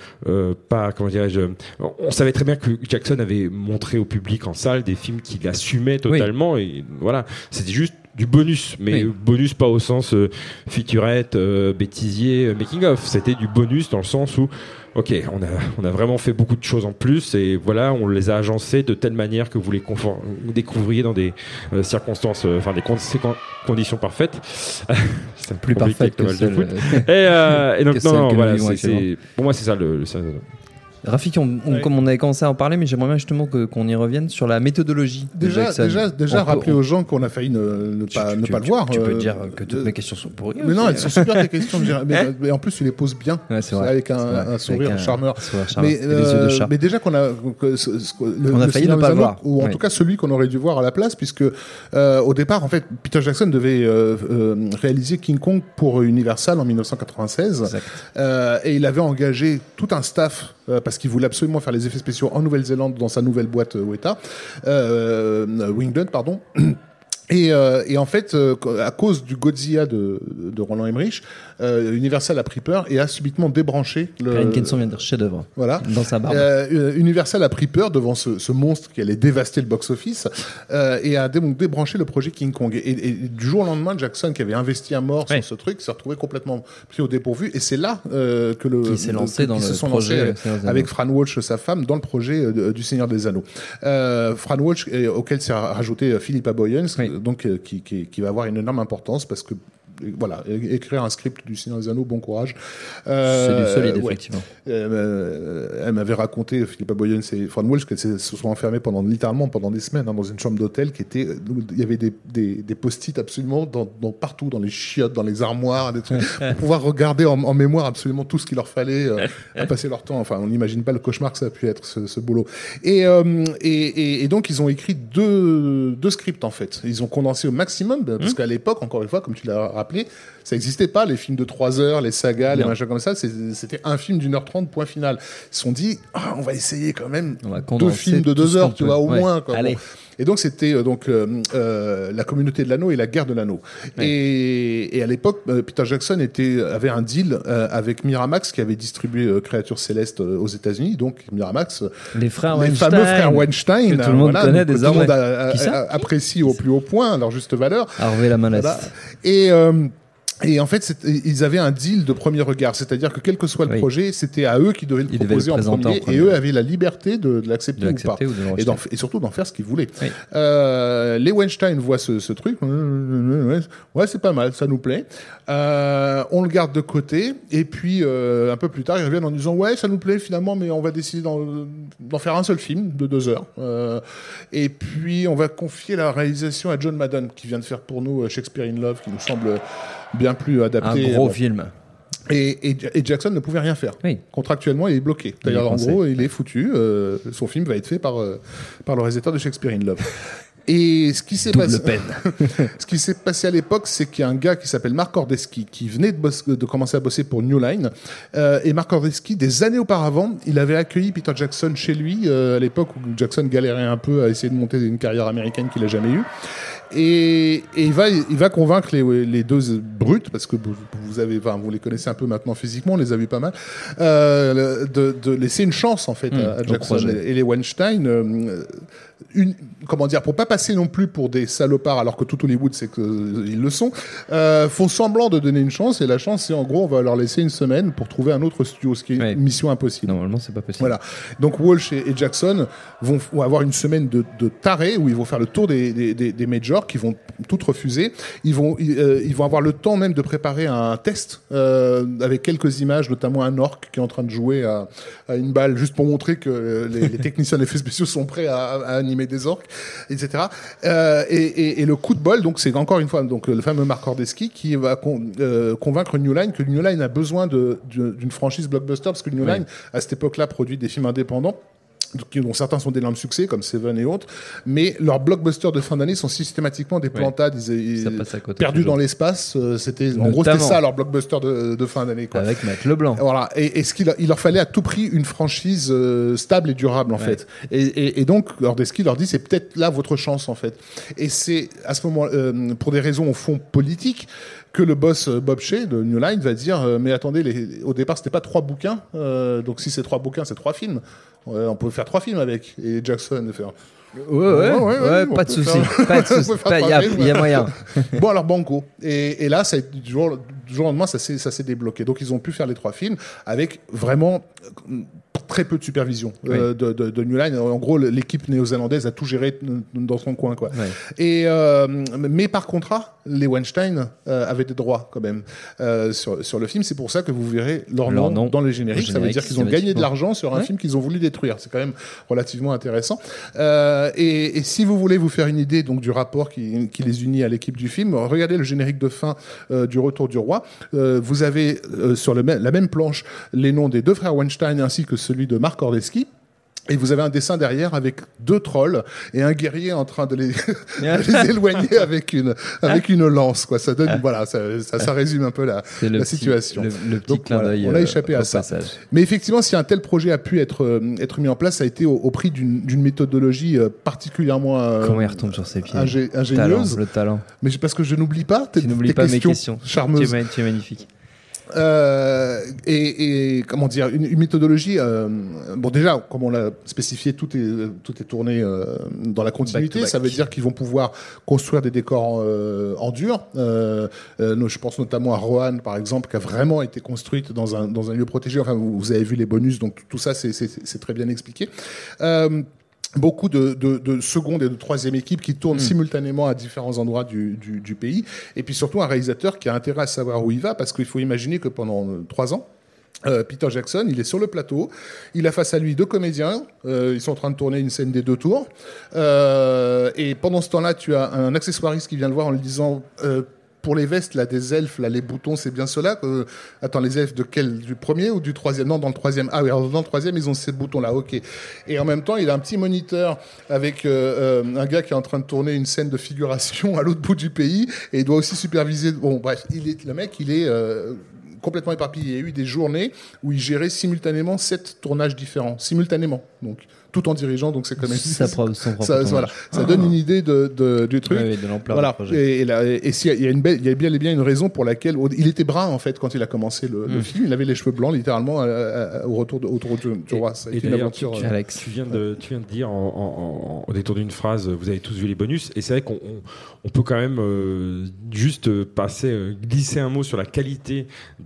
Speaker 7: pas, comment dirais-je, on savait très bien que Jackson avait montré au public en salle des films qu'il assumait totalement. Et voilà, c'était juste du bonus, mais bonus pas au sens featurette, bêtisier, making of. C'était du bonus dans le sens où ok, on a vraiment fait beaucoup de choses en plus et voilà, on les a agencées de telle manière que vous les découvriez dans des circonstances, enfin des conditions parfaites.
Speaker 9: C'est plus parfait que celle.
Speaker 7: Et donc non, voilà, pour moi c'est ça le
Speaker 9: Rafik, comme on avait commencé à en parler, mais j'aimerais bien justement qu'on y revienne sur la méthodologie.
Speaker 5: Déjà rappeler aux gens qu'on a failli ne pas le voir.
Speaker 9: Tu peux dire que toutes mes questions sont pourries.
Speaker 5: Mais non, elles sont super tes questions. Mais en plus, tu les poses bien, avec un sourire charmeur. Mais déjà qu'on a
Speaker 9: failli ne pas le voir,
Speaker 5: ou en tout cas celui qu'on aurait dû voir à la place, puisque au départ, en fait, Peter Jackson devait réaliser King Kong pour Universal en 1996, et il avait engagé tout un staff. Parce qu'il voulait absolument faire les effets spéciaux en Nouvelle-Zélande dans sa nouvelle boîte Weta, Wingdon, pardon. Et en fait, à cause du Godzilla de Roland Emmerich, Universal a pris peur et a subitement débranché
Speaker 9: Perrin Kenson vient de dire chef-d'œuvre.
Speaker 5: Voilà.
Speaker 9: Dans sa barbe.
Speaker 5: Universal a pris peur devant ce monstre qui allait dévaster le box-office et a débranché le projet King Kong. Et du jour au lendemain, Jackson, qui avait investi à mort sur ce truc, s'est retrouvé complètement pris au dépourvu. Et c'est là
Speaker 9: qu'il s'est lancé dans le projet
Speaker 5: avec Fran Walsh, sa femme, dans le projet du Seigneur des Anneaux. Fran Walsh, auquel s'est rajouté Philippa Boyens, donc qui va avoir une énorme importance parce que voilà, écrire un script du Seigneur des Anneaux, bon courage.
Speaker 9: C'est du solide, effectivement.
Speaker 5: Elle m'avait raconté, Philippa Boyens et Fran Walsh, qu'elles se sont enfermées littéralement pendant des semaines dans une chambre d'hôtel il y avait des post-it absolument partout, dans les chiottes, dans les armoires, des trucs, pour pouvoir regarder en mémoire absolument tout ce qu'il leur fallait à passer leur temps. Enfin, on n'imagine pas le cauchemar que ça a pu être, ce boulot. Et donc, ils ont écrit deux scripts, en fait. Ils ont condensé au maximum, parce qu'à l'époque, encore une fois, comme tu l'as rappelé, ça n'existait pas, les films de 3 heures, les sagas, les machins comme ça. C'était un film d'1h30, point final. Ils se sont dit, on va essayer quand même 2 films de 2 heures, tu vois, au moins. Quoi. Bon. Et donc, c'était La Communauté de l'Anneau et La Guerre de l'Anneau. Et à l'époque, Peter Jackson avait un deal avec Miramax, qui avait distribué Créatures Célestes aux États-Unis. Donc, Miramax,
Speaker 9: les fameux
Speaker 5: frères Weinstein,
Speaker 9: que tout le monde connaît désormais.
Speaker 5: Tout le monde apprécie au plus haut point, à leur juste valeur.
Speaker 9: Harvey Lamanès.
Speaker 5: Voilà. Et en fait, ils avaient un deal de premier regard, c'est-à-dire que quel que soit le projet, c'était à eux qui devaient le proposer en premier, et eux avaient la liberté de l'accepter ou pas, et surtout d'en faire ce qu'ils voulaient. Oui. Les Weinstein voient ce truc, ouais, c'est pas mal, ça nous plaît. On le garde de côté, et puis un peu plus tard, ils reviennent en disant ouais, ça nous plaît finalement, mais on va décider d'en faire un seul film de 2 heures. Et puis on va confier la réalisation à John Madden, qui vient de faire pour nous Shakespeare in Love, qui nous semble bien plus adapté.
Speaker 9: Un gros film.
Speaker 5: Et Jackson ne pouvait rien faire. Oui. Contractuellement, il est bloqué. D'ailleurs, en gros, il est foutu. Son film va être fait par le réalisateur de Shakespeare in Love. Et ce qui s'est passé à l'époque, c'est qu'il y a un gars qui s'appelle Mark Ordesky qui venait de commencer à bosser pour New Line. Et Mark Ordesky, des années auparavant, il avait accueilli Peter Jackson chez lui à l'époque où Jackson galérait un peu à essayer de monter une carrière américaine qu'il n'a jamais eue. Et il va convaincre les deux brutes, parce que vous les connaissez un peu maintenant physiquement, on les a vus pas mal, de laisser une chance en fait à Jackson et les Weinstein. Pour pas passer non plus pour des salopards, alors que tout Hollywood sait qu'ils le sont, font semblant de donner une chance, et la chance c'est en gros on va leur laisser une semaine pour trouver un autre studio, ce qui est une mission impossible.
Speaker 9: Normalement c'est pas possible.
Speaker 5: Voilà. Donc Walsh et Jackson vont avoir une semaine de tarés où ils vont faire le tour des majors qui vont toutes refuser. Ils vont avoir le temps même de préparer un test avec quelques images, notamment un orque qui est en train de jouer à une balle, juste pour montrer que les techniciens d'effets spéciaux sont prêts à animer des orques, etc. Et le coup de bol, donc c'est encore une fois donc le fameux Mark Ordesky qui va convaincre New Line que New Line a besoin d'une franchise blockbuster, parce que New Line à cette époque-là produit des films indépendants. dont certains sont d'énormes succès, comme Seven et autres, mais leurs blockbusters de fin d'année sont systématiquement des plantades, perdus dans l'espace. En gros, c'était ça leur blockbuster de fin d'année, quoi.
Speaker 9: Avec Matt Leblanc.
Speaker 5: Voilà. Et il leur fallait à tout prix une franchise stable et durable, en fait. Et donc, Hordesky leur dit, c'est peut-être là votre chance, en fait. Et c'est à ce moment, pour des raisons au fond politiques, que le boss Bob Shaye de New Line va dire mais attendez, au départ c'était pas 3 bouquins, donc si c'est 3 bouquins, c'est 3 films. On peut faire 3 films avec. Et Jackson de faire.
Speaker 9: Ouais, pas de souci. Il y a moyen.
Speaker 5: Bon, alors banco. Et là, du jour au lendemain, ça s'est débloqué. Donc ils ont pu faire les 3 films avec vraiment très peu de supervision de New Line. En gros, l'équipe néo-zélandaise a tout géré dans son coin, quoi. Et mais par contrat, les Weinstein avaient des droits quand même sur le film. C'est pour ça que vous verrez leur nom dans le générique. Ça veut dire qu'ils ont gagné de l'argent sur un film qu'ils ont voulu détruire. C'est quand même relativement intéressant. Et si vous voulez vous faire une idée donc du rapport qui les unit à l'équipe du film, regardez le générique de fin du Retour du Roi. Vous avez sur la même planche les noms des 2 frères Weinstein ainsi que celui de Mark Hordesky. Et vous avez un dessin derrière avec 2 trolls et un guerrier en train de les éloigner avec une lance, quoi. Ça donne, voilà, ça résume un peu la situation.
Speaker 9: Le petit clin d'œil.
Speaker 5: On a échappé à ça.
Speaker 9: Passage.
Speaker 5: Mais effectivement, si un tel projet a pu être mis en place, ça a été au prix d'une méthodologie particulièrement
Speaker 9: comment il retombe sur ses pieds,
Speaker 5: ingénieuse.
Speaker 9: Le talent.
Speaker 5: Mais parce que je n'oublie pas tes
Speaker 9: mes questions
Speaker 5: charmeuses.
Speaker 9: Tu es magnifique.
Speaker 5: Et comment dire, une méthodologie. Bon, déjà, comme on l'a spécifié, tout est tourné dans la continuité.
Speaker 9: Back to back.
Speaker 5: Ça veut dire qu'ils vont pouvoir construire des décors en dur. Je pense notamment à Rohan, par exemple, qui a vraiment été construite dans un lieu protégé. Enfin, vous avez vu les bonus, donc tout ça, c'est très bien expliqué. Beaucoup de seconde et de troisième équipe qui tournent simultanément à différents endroits du pays. Et puis surtout un réalisateur qui a intérêt à savoir où il va, parce qu'il faut imaginer que pendant 3 ans, Peter Jackson, il est sur le plateau, il a face à lui 2 comédiens, ils sont en train de tourner une scène des 2 tours, et pendant ce temps-là, tu as un accessoiriste qui vient le voir en lui disant... pour les vestes, là, des elfes, là, les boutons, c'est bien cela. Attends, les elfes de quel? Du premier ou du troisième? Non, dans le troisième. Ah oui, alors dans le troisième, ils ont ces boutons-là, ok. Et en même temps, il a un petit moniteur avec un gars qui est en train de tourner une scène de figuration à l'autre bout du pays, et il doit aussi superviser. Bon, bref, le mec, il est complètement éparpillé. Il y a eu des journées où il gérait simultanément 7 tournages différents, simultanément. Donc, tout en dirigeant, donc c'est quand même ça donne une idée du truc.
Speaker 9: Oui, de l'ampleur
Speaker 5: voilà.
Speaker 9: du projet.
Speaker 5: Et il y a bien une raison pour laquelle il était brun en fait quand il a commencé le film. Il avait les cheveux blancs littéralement au retour du roi. Ça a été une aventure.
Speaker 7: Alex, tu viens de dire au détour d'une phrase, vous avez tous vu les bonus, et c'est vrai qu'on peut quand même juste glisser un mot sur la qualité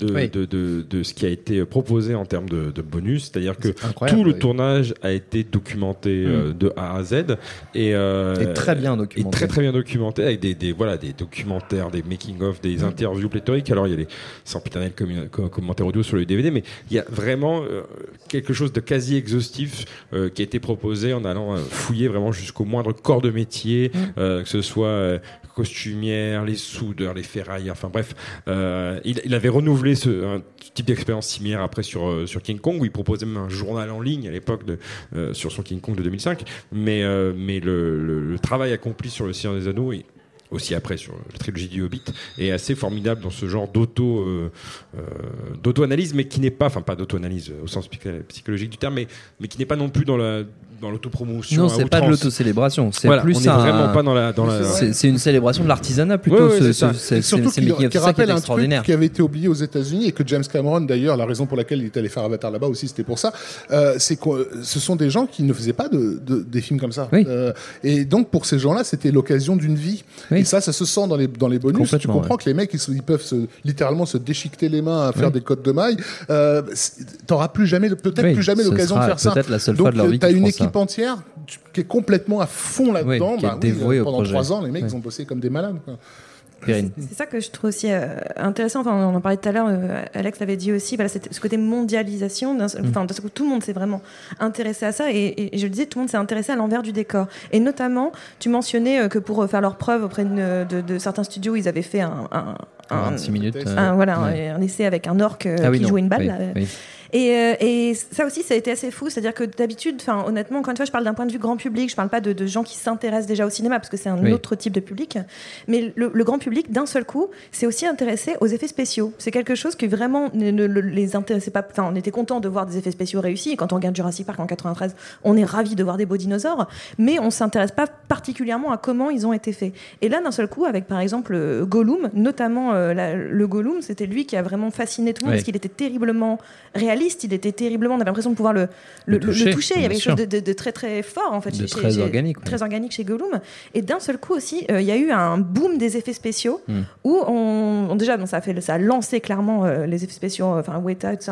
Speaker 7: de ce qui a été proposé en termes de bonus, c'est-à-dire que tout le tournage a été documenté de A à Z et
Speaker 9: très bien documenté.
Speaker 7: Et très bien documenté avec des documentaires, des making-of, des interviews pléthoriques. Alors il y a les sempiternels commentaires audio sur le DVD, mais il y a vraiment quelque chose de quasi exhaustif qui a été proposé en allant fouiller vraiment jusqu'au moindre corps de métier, que ce soit costumière, les soudeurs, les ferrailleurs, enfin bref, il avait renouvelé un type d'expérience similaire après sur King Kong, où il proposait même un journal en ligne à l'époque sur son King Kong de 2005, mais le travail accompli sur le Seigneur des Anneaux et aussi après sur la trilogie du Hobbit est assez formidable dans ce genre d'auto-analyse, mais qui n'est pas d'auto-analyse au sens psychologique du terme, mais qui n'est pas non plus dans l'autopromotion.
Speaker 9: Non, c'est pas de l'autocélébration. C'est
Speaker 7: voilà,
Speaker 9: plus
Speaker 7: on n'est vraiment pas dans la.
Speaker 9: C'est une célébration de l'artisanat plutôt.
Speaker 5: C'est surtout qu'il rappelle un truc qui avait été oublié aux États-Unis et que James Cameron, d'ailleurs, la raison pour laquelle il est allé faire Avatar là-bas aussi, c'était pour ça. C'est que ce sont des gens qui ne faisaient pas des films comme ça.
Speaker 9: Oui.
Speaker 5: Et donc pour ces gens-là, c'était l'occasion d'une vie. Oui. Et ça se sent dans les bonus. Tu comprends que les mecs, ils peuvent littéralement se déchiqueter les mains à faire des codes de maille. T'auras plus jamais l'occasion de faire ça.
Speaker 9: Peut-être la seule fois de leur vie.
Speaker 5: T'as une équipe entière qui est complètement à fond là-dedans. Pendant 3 ans, les mecs, ils ont bossé comme des malades.
Speaker 6: C'est ça que je trouve aussi intéressant. Enfin, on en parlait tout à l'heure. Alex l'avait dit aussi. Voilà, ce côté mondialisation. Tout le monde s'est vraiment intéressé à ça. Et je le disais, tout le monde s'est intéressé à l'envers du décor. Et notamment, tu mentionnais que pour faire leurs preuves auprès de certains studios, ils avaient fait
Speaker 9: 26 minutes.
Speaker 6: Un essai avec un orque qui jouait une balle. Et ça aussi, ça a été assez fou. C'est-à-dire que d'habitude, honnêtement, encore une fois, je parle d'un point de vue grand public. Je parle pas de gens qui s'intéressent déjà au cinéma, parce que c'est un autre type de public. Mais le grand public, d'un seul coup, s'est aussi intéressé aux effets spéciaux. C'est quelque chose qui vraiment ne les intéressait pas. Enfin, on était content de voir des effets spéciaux réussis. Et quand on regarde Jurassic Park en 93, on est ravis de voir des beaux dinosaures. Mais on s'intéresse pas particulièrement à comment ils ont été faits. Et là, d'un seul coup, avec par exemple Gollum, notamment le Gollum, c'était lui qui a vraiment fasciné tout le monde, parce qu'il était terriblement réaliste, on avait l'impression de pouvoir le toucher. Il y avait quelque chose de très très fort en fait,
Speaker 9: très organique,
Speaker 6: très organique chez Gollum. Et d'un seul coup aussi, il y a eu un boom des effets spéciaux où ça a lancé clairement les effets spéciaux, Weta tout ça,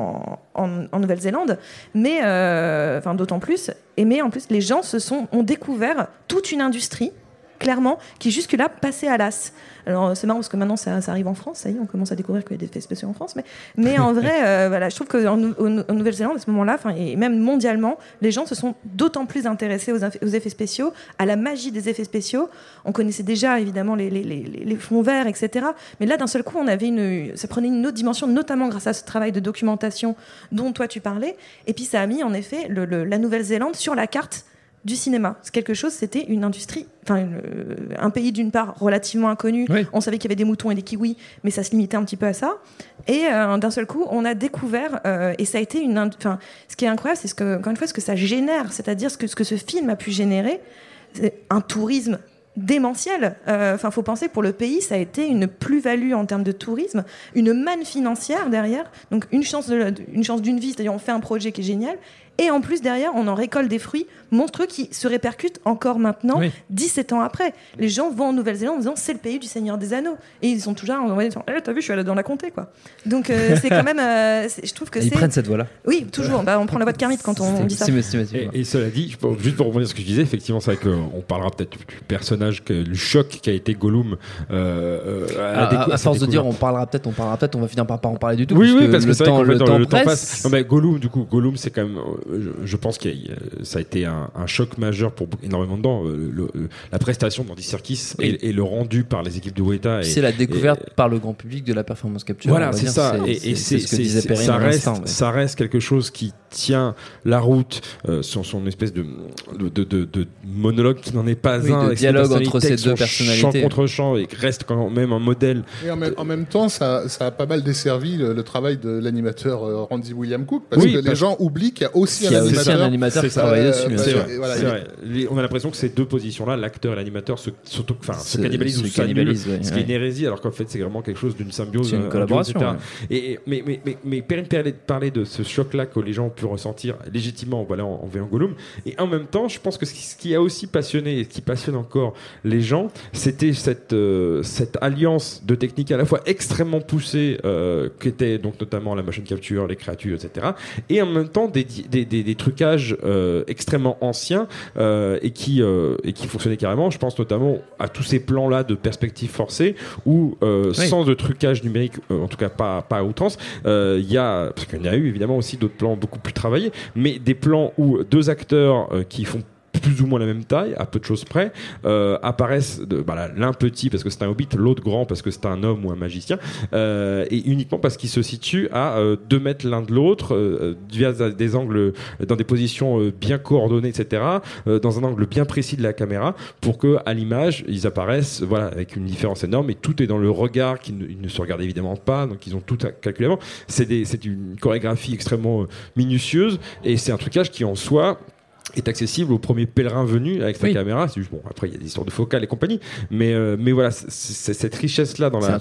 Speaker 6: en Nouvelle-Zélande, mais d'autant plus. Mais en plus, les gens ont découvert toute une industrie, clairement, qui jusque-là passait à l'as. Alors c'est marrant parce que maintenant ça arrive en France, ça y est, on commence à découvrir qu'il y a des effets spéciaux en France, mais en vrai, je trouve qu'en Nouvelle-Zélande, à ce moment-là, et même mondialement, les gens se sont d'autant plus intéressés aux effets spéciaux, à la magie des effets spéciaux. On connaissait déjà évidemment les fonds verts, etc. Mais là, d'un seul coup, ça prenait une autre dimension, notamment grâce à ce travail de documentation dont toi tu parlais. Et puis ça a mis en effet la Nouvelle-Zélande sur la carte du cinéma. C'est quelque chose, c'était une industrie, un pays d'une part relativement inconnu. Oui. On savait qu'il y avait des moutons et des kiwis, mais ça se limitait un petit peu à ça. Et d'un seul coup, on a découvert, et ça a été ce qui est incroyable, c'est encore une fois ce que ça génère, c'est-à-dire ce que ce film a pu générer, c'est un tourisme démentiel. Faut penser que pour le pays, ça a été une plus-value en termes de tourisme, une manne financière derrière, donc une chance d'une vie, c'est-à-dire on fait un projet qui est génial. Et en plus, derrière, on en récolte des fruits monstrueux qui se répercutent encore maintenant, 17 ans après. Les gens vont en Nouvelle-Zélande en disant c'est le pays du Seigneur des Anneaux. Et ils sont toujours en disant t'as vu, je suis allé dans la comté, quoi. Donc c'est quand même. Je trouve que
Speaker 9: ils prennent cette voie-là.
Speaker 6: Oui, toujours. On prend la voie de Kermit quand on dit ça.
Speaker 7: Et cela dit, juste pour rebondir sur ce que je disais, effectivement, c'est vrai qu'on parlera peut-être du personnage, du choc qui a été Gollum.
Speaker 9: À force de dire on parlera peut-être, on va finir par pas en parler du tout.
Speaker 7: Oui, parce que
Speaker 9: c'est vrai
Speaker 7: que
Speaker 9: le temps passe.
Speaker 7: Non, mais Gollum, c'est quand même. Je pense que ça a été un choc majeur pour énormément de gens. La prestation d'Andy Serkis et le rendu par les équipes de Weta.
Speaker 9: C'est la découverte par le grand public de la performance capture.
Speaker 7: Voilà, c'est ça. Et c'est ce que disait Perrine ça reste quelque chose qui tient la route sur son espèce de monologue qui n'en est pas un.
Speaker 9: De dialogue entre ces deux personnalités.
Speaker 7: Champ contre champ, et reste quand même un modèle.
Speaker 5: Et en même temps, ça a pas mal desservi le travail de l'animateur Randy William Cook, parce que les gens oublient qu'il y a aussi
Speaker 9: un animateur qui travaille dessus.
Speaker 7: C'est vrai. On a l'impression que ces deux positions-là, l'acteur et l'animateur, se cannibalisent ou s'annulent, ce qui est une hérésie, alors qu'en fait c'est vraiment quelque chose d'une symbiose,
Speaker 9: une collaboration.
Speaker 7: Mais Perrine parlait de ce choc-là que les gens ont pu ressentir légitimement, en voyant Gollum. Et en même temps, je pense que ce qui a aussi passionné et qui passionne encore les gens, c'était cette alliance de techniques à la fois extrêmement poussées, qui étaient donc notamment la motion capture, les créatures, etc. Et en même temps des trucages extrêmement anciens et qui fonctionnaient carrément. Je pense notamment à tous ces plans-là de perspective forcée où sans de trucage numérique, en tout cas pas à outrance, parce qu'il y a eu évidemment aussi d'autres plans beaucoup plus travaillés, mais des plans où deux acteurs qui font plus ou moins la même taille, à peu de choses près, apparaissent l'un petit parce que c'est un hobbit, l'autre grand parce que c'est un homme ou un magicien, et uniquement parce qu'ils se situent à 2 mètres l'un de l'autre, via des angles, dans des positions bien coordonnées, etc., dans un angle bien précis de la caméra, pour que à l'image ils apparaissent avec une différence énorme, et tout est dans le regard, ils ne se regardent évidemment pas, donc ils ont tout calculé avant. C'est une chorégraphie extrêmement minutieuse, et c'est un trucage qui en soi est accessible au premier pèlerin venu avec sa caméra. C'est juste, après il y a des histoires de focale et compagnie, mais voilà, c'est cette richesse là dans la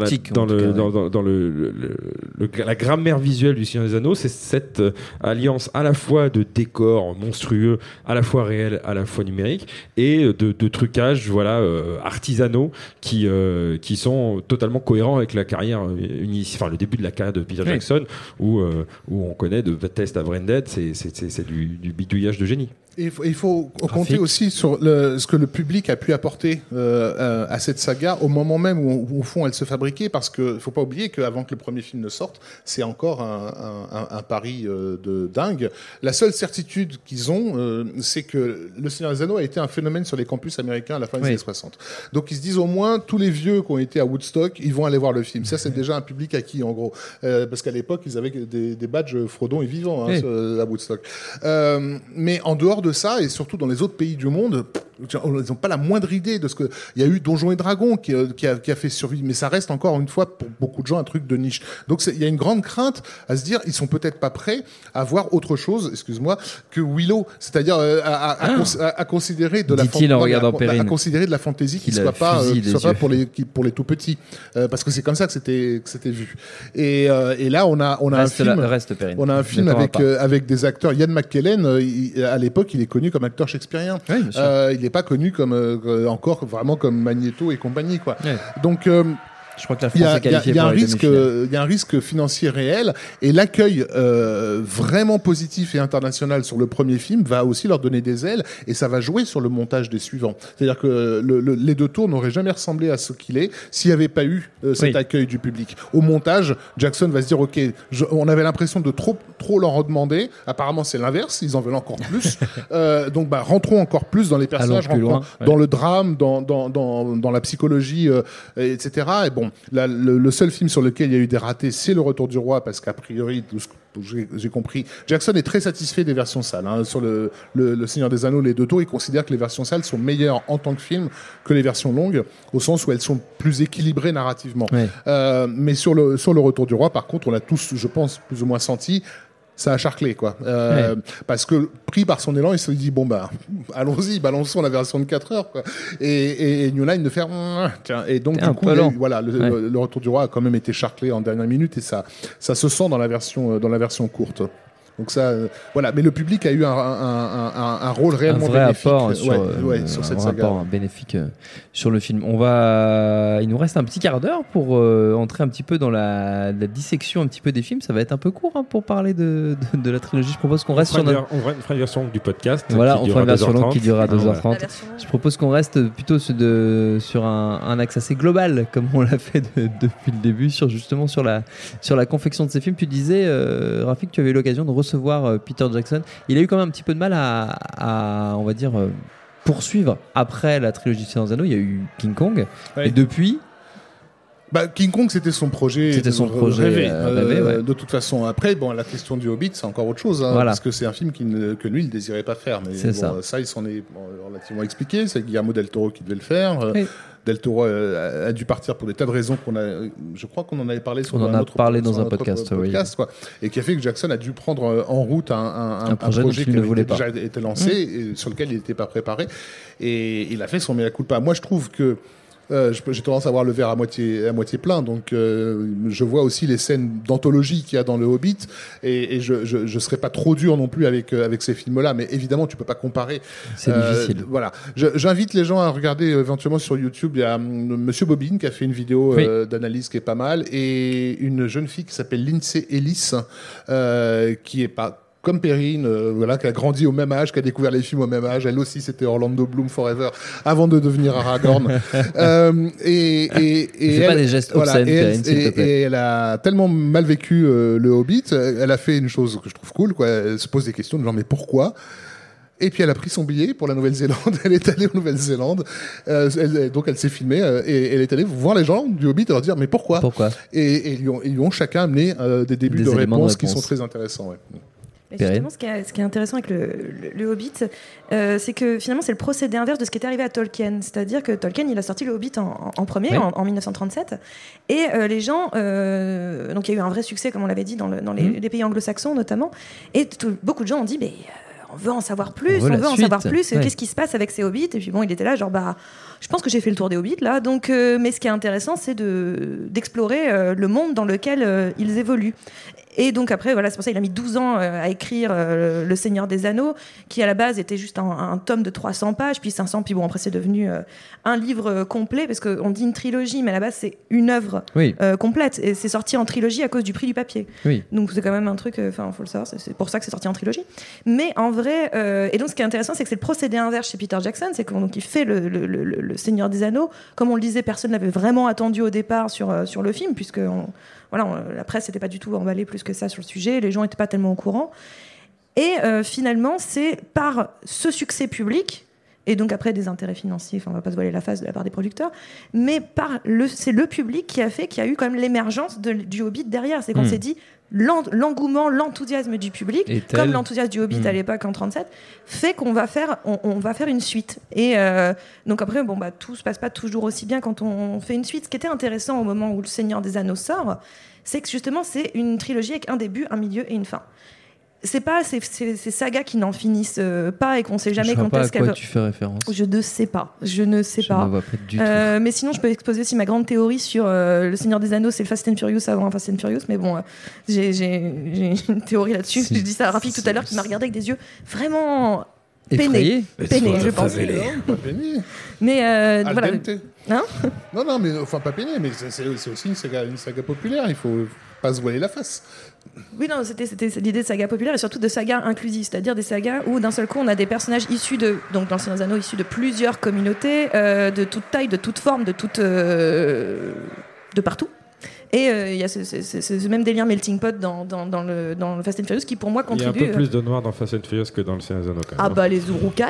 Speaker 7: grammaire visuelle du Seigneur des Anneaux, c'est cette alliance à la fois de décors monstrueux, à la fois réels, à la fois numériques, et de trucages artisanaux qui sont totalement cohérents avec la carrière le début de la carrière de Peter Jackson, où on connaît de Test à Branded, c'est du bidouillage de génie.
Speaker 5: Il faut compter aussi sur ce que le public a pu apporter à cette saga au moment même où au fond elle se fabriquait, parce que faut pas oublier qu'avant que le premier film ne sorte, c'est encore un pari de dingue. La seule certitude qu'ils ont, c'est que Le Seigneur des Anneaux a été un phénomène sur les campus américains à la fin des années 60. Donc ils se disent au moins tous les vieux qui ont été à Woodstock, ils vont aller voir le film. Ça c'est déjà un public acquis en gros, parce qu'à l'époque ils avaient des badges Frodon et vivants à Woodstock. Mais en dehors de ça, et surtout dans les autres pays du monde, ils n'ont pas la moindre idée de ce que... Il y a eu Donjons et Dragons qui a fait survivre, mais ça reste encore une fois pour beaucoup de gens un truc de niche. Donc il y a une grande crainte à se dire, ils sont peut-être pas prêts à voir autre chose, que Willow, c'est-à-dire à considérer de à considérer de la fantaisie qui soit pas pour les tout petits, parce que c'est comme ça que c'était vu. Et là on a un film avec des acteurs. Ian McKellen, à l'époque, il est connu comme acteur shakespearien. Oui, il n'est pas connu comme encore vraiment comme Magneto et compagnie, quoi. Ouais. Donc
Speaker 9: je crois que la France est qualifiée pour les demi-finales.
Speaker 5: Il y a un risque financier réel, et l'accueil vraiment positif et international sur le premier film va aussi leur donner des ailes, et ça va jouer sur le montage des suivants. C'est-à-dire que les deux tours n'auraient jamais ressemblé à ce qu'il est s'il n'y avait pas eu cet accueil du public. Au montage, Jackson va se dire ok, on avait l'impression de trop leur en demander. Apparemment, c'est l'inverse. Ils en veulent encore plus. Donc, rentrons encore plus dans les personnages, dans le drame, dans la psychologie, etc. Et bon. Le seul film sur lequel il y a eu des ratés, c'est Le Retour du Roi, parce qu'a priori, tout ce que j'ai compris, Jackson est très satisfait des versions sales. Sur le Seigneur des Anneaux, les deux tours, il considère que les versions sales sont meilleures en tant que film que les versions longues, au sens où elles sont plus équilibrées narrativement. Ouais. Mais sur le Retour du Roi, par contre, on a tous, je pense, plus ou moins senti, ça a charclé, quoi. Parce que, pris par son élan, il se dit, allons-y, balançons la version de 4 heures, quoi. Et New Line de faire, tiens. Et donc, du coup, le Retour du Roi a quand même été charclé en dernière minute, et ça se sent dans la version courte. Donc ça, voilà. Mais le public a eu un rôle réellement bénéfique sur cette saga. Un rapport
Speaker 9: bénéfique sur le film. Il nous reste un petit quart d'heure pour entrer un petit peu dans la dissection un petit peu des films. Ça va être un peu court pour parler de la trilogie. Je propose qu'on reste sur notre...
Speaker 7: On fera une version du podcast.
Speaker 9: Voilà, on fera une version longue qui durera 2h30. Je propose qu'on reste plutôt sur un axe assez global, comme on l'a fait depuis le début, sur la confection de ces films. Tu disais, Rafik, tu avais eu l'occasion de recevoir Peter Jackson. Il a eu quand même un petit peu de mal à on va dire, poursuivre après la trilogie de Seigneur des Anneaux. Il y a eu King Kong, et depuis...
Speaker 5: King Kong, c'était son projet rêvé. De toute façon, après, la question du Hobbit, c'est encore autre chose, parce que c'est un film que lui, il désirait pas faire. Mais ça, il s'en est relativement expliqué. C'est Guillermo del Toro qui devait le faire. Del Toro a dû partir pour des tas de raisons je crois qu'on en avait parlé
Speaker 9: dans un podcast,
Speaker 5: quoi, et qui a fait que Jackson a dû prendre en route un projet qui avait déjà été lancé, et sur lequel il n'était pas préparé, et il a fait son mea culpa. Moi, je trouve que j'ai tendance à voir le verre à moitié plein, donc je vois aussi les scènes d'anthologie qu'il y a dans le Hobbit, et je serais pas trop dur non plus avec ces films-là, mais évidemment tu peux pas comparer.
Speaker 9: C'est difficile.
Speaker 5: Voilà. J'invite les gens à regarder éventuellement sur YouTube. Il y a Monsieur Bobine qui a fait une vidéo d'analyse qui est pas mal, et une jeune fille qui s'appelle Lindsay Ellis, qui est pas comme Perrine, qui a grandi au même âge, qui a découvert les films au même âge. Elle aussi, c'était Orlando Bloom Forever avant de devenir Aragorn.
Speaker 9: Fais pas des gestes obscènes, Perrine, s'il te plaît.
Speaker 5: Et elle a tellement mal vécu le Hobbit. Elle a fait une chose que je trouve cool, quoi. Elle se pose des questions de genre, mais pourquoi ? Et puis elle a pris son billet pour la Nouvelle-Zélande. Elle est allée en Nouvelle-Zélande. Donc elle s'est filmée, et elle est allée voir les gens du Hobbit et leur dire, mais pourquoi ? Et ils lui ont chacun amené des débuts de réponses qui sont très intéressants. Ouais.
Speaker 6: Mais justement, ce qui est intéressant avec le Hobbit, c'est que finalement c'est le procédé inverse de ce qui était arrivé à Tolkien. C'est-à-dire que Tolkien, il a sorti le Hobbit en premier, en 1937, et les gens, donc il y a eu un vrai succès, comme on l'avait dit, dans les pays anglo-saxons notamment, et beaucoup de gens ont dit, on veut en savoir plus, qu'est-ce qui se passe avec ces Hobbits? Et puis il était là genre, je pense que j'ai fait le tour des Hobbits là, donc, mais ce qui est intéressant, c'est d'explorer le monde dans lequel ils évoluent. Et donc après, c'est pour ça qu'il a mis 12 ans à écrire Le Seigneur des Anneaux, qui à la base était juste un tome de 300 pages, puis 500, puis après c'est devenu un livre complet, parce qu'on dit une trilogie, mais à la base c'est une œuvre complète, et c'est sorti en trilogie à cause du prix du papier. Donc c'est quand même un truc, faut le savoir, c'est pour ça que c'est sorti en trilogie. Mais en vrai, vrai, et donc ce qui est intéressant, c'est que c'est le procédé inverse chez Peter Jackson, c'est qu'il fait le Seigneur des Anneaux. Comme on le disait, personne n'avait vraiment attendu au départ sur le film, puisque la presse n'était pas du tout emballée plus que ça sur le sujet, les gens n'étaient pas tellement au courant. Et finalement, c'est par ce succès public, et donc après des intérêts financiers, on ne va pas se voiler la face de la part des producteurs, mais c'est le public qui a fait qu'il y a eu quand même l'émergence du Hobbit derrière. C'est qu'on s'est dit, l'engouement, l'enthousiasme du public, comme l'enthousiasme du Hobbit à l'époque en 37, fait qu'on va faire une suite. Et donc après, tout se passe pas toujours aussi bien quand on fait une suite. Ce qui était intéressant au moment où le Seigneur des Anneaux sort, c'est que justement c'est une trilogie avec un début, un milieu et une fin. C'est pas ces sagas qui n'en finissent pas et qu'on sait jamais quand est-ce qu'elles.
Speaker 9: À quoi tu fais référence ?
Speaker 6: Je ne sais pas. Je ne vois
Speaker 9: pas du tout.
Speaker 6: Mais sinon, je peux exposer aussi ma grande théorie sur le Seigneur des Anneaux. C'est le Fast and Furious avant Fast and Furious, mais bon, j'ai une théorie là-dessus. Je dis ça à Rafik tout à l'heure, qui m'a regardé avec des yeux vraiment peinés, je pense.
Speaker 5: Pas peiné.
Speaker 6: Mais voilà.
Speaker 5: Hein ? Non, mais enfin pas peiné, mais c'est aussi une saga populaire. Il faut pas se voiler la face.
Speaker 6: Oui, non, c'était l'idée de saga populaire et surtout de saga inclusive, c'est-à-dire des sagas où d'un seul coup on a des personnages issus donc dans le Seigneur des Anneaux, issus de plusieurs communautés, de toute taille, de toute forme, de partout. Et il y a ce même délire melting pot dans le Fast and Furious qui pour moi contribue.
Speaker 7: Il y a un peu plus de noir dans Fast and Furious que dans le Seigneur des Anneaux.
Speaker 6: Ah bah les Urukai,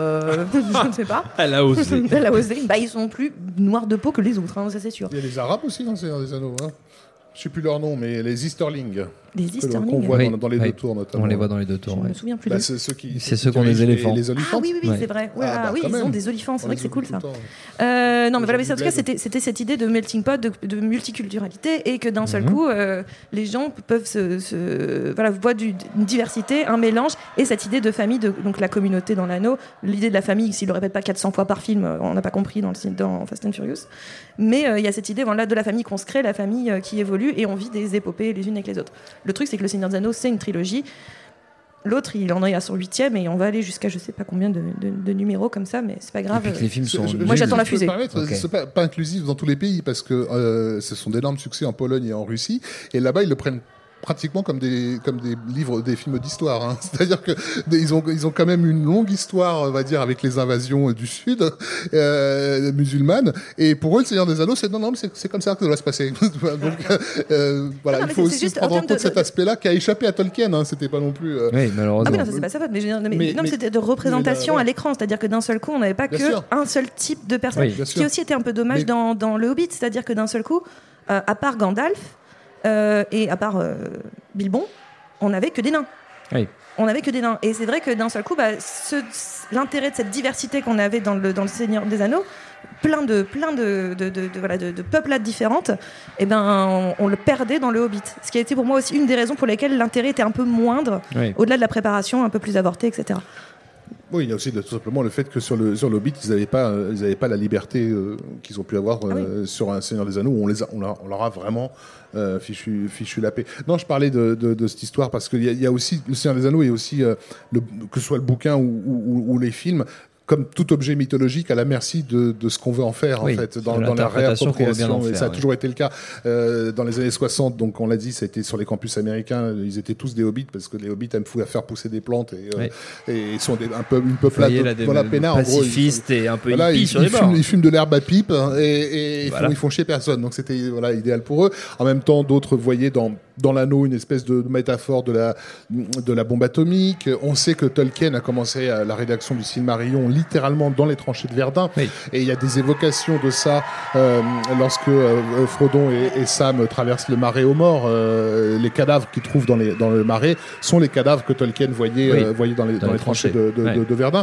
Speaker 6: je ne sais pas.
Speaker 4: Elle a osé.
Speaker 6: Ils sont plus noirs de peau que les autres, ça c'est sûr.
Speaker 5: Il y a les Arabes aussi dans le Seigneur des Anneaux. Je ne sais plus leur nom, mais les Easterlings.
Speaker 6: Les Easterlings.
Speaker 5: Qu'on voit dans les deux tours, notamment.
Speaker 9: On les voit dans les deux tours.
Speaker 6: Je me souviens plus.
Speaker 5: C'est ceux
Speaker 9: qui ont des éléphants.
Speaker 5: Les olifants.
Speaker 6: Ah oui, c'est vrai. Ils ont des olifants. C'est vrai que c'est cool ça. Non, mais voilà, mais en tout cas, c'était cette idée de melting pot, de multiculturalité, et que d'un seul coup, les gens peuvent voient une diversité, un mélange, et cette idée de famille, donc la communauté dans l'anneau, l'idée de la famille, s'il le répète pas 400 fois par film, on n'a pas compris dans Fast and Furious. Mais il y a cette idée de la famille qu'on se crée, la famille qui évolue, et on vit des épopées les unes avec les autres. Le truc, c'est que le Seigneur des Anneaux, c'est une trilogie. L'autre, il en est à son 8e et on va aller jusqu'à je sais pas combien de numéros comme ça, mais c'est pas grave.
Speaker 9: Les films sont...
Speaker 6: Moi, j'attends la fusée.
Speaker 5: C'est pas inclusif dans tous les pays parce que ce sont d'énormes succès en Pologne et en Russie. Et là-bas, ils le prennent pratiquement comme des livres, des films d'histoire. C'est-à-dire que ils ont quand même une longue histoire, on va dire, avec les invasions du Sud musulmanes. Et pour eux, le Seigneur des Anneaux, c'est comme ça que ça doit se passer. Donc voilà, il faut aussi prendre en compte cet aspect-là qui a échappé à Tolkien. C'était pas non plus.
Speaker 9: Oui, malheureusement.
Speaker 6: Ah oui, non, ça c'est pas sa faute. Mais c'était de représentation à l'écran. C'est-à-dire que d'un seul coup, on n'avait pas un seul type de personne.
Speaker 9: Oui,
Speaker 6: ce qui aussi était un peu dommage dans le Hobbit, c'est-à-dire que d'un seul coup, à part Gandalf. Et à part Bilbon, on n'avait que des nains.
Speaker 9: Oui.
Speaker 6: On n'avait que des nains. Et c'est vrai que d'un seul coup, l'intérêt de cette diversité qu'on avait dans le Seigneur des Anneaux, plein de peuplades différentes, on le perdait dans le Hobbit. Ce qui a été pour moi aussi une des raisons pour lesquelles l'intérêt était un peu moindre, au-delà de la préparation, un peu plus avortée, etc.
Speaker 5: Oui, il y a aussi tout simplement le fait que sur le Hobbit, ils n'avaient pas la liberté qu'ils ont pu avoir sur un Seigneur des Anneaux où on leur a vraiment fichu la paix. Non, je parlais de cette histoire parce qu'il y a aussi le Seigneur des Anneaux et aussi que ce soit le bouquin ou les films, comme tout objet mythologique, à la merci de ce qu'on veut en faire, en fait, dans la réappropriation. Et ça a toujours été le cas. Dans les années 60, donc on l'a dit, ça a été sur les campus américains, ils étaient tous des hobbits, parce que les hobbits aiment faire pousser des plantes et sont une peuplade peinard,
Speaker 4: pacifiste et un peu hippie sur les bords.
Speaker 5: Ils fument de l'herbe à pipe et ils font chier personne. Donc c'était idéal pour eux. En même temps, d'autres voyaient dans l'anneau une espèce de métaphore de la bombe atomique. On sait que Tolkien a commencé la rédaction du Silmarillion littéralement dans les tranchées de Verdun. Oui. Et il y a des évocations de ça lorsque Frodon et Sam traversent le marais aux morts. Les cadavres qu'ils trouvent dans le marais sont les cadavres que Tolkien voyait dans les tranchées de Verdun.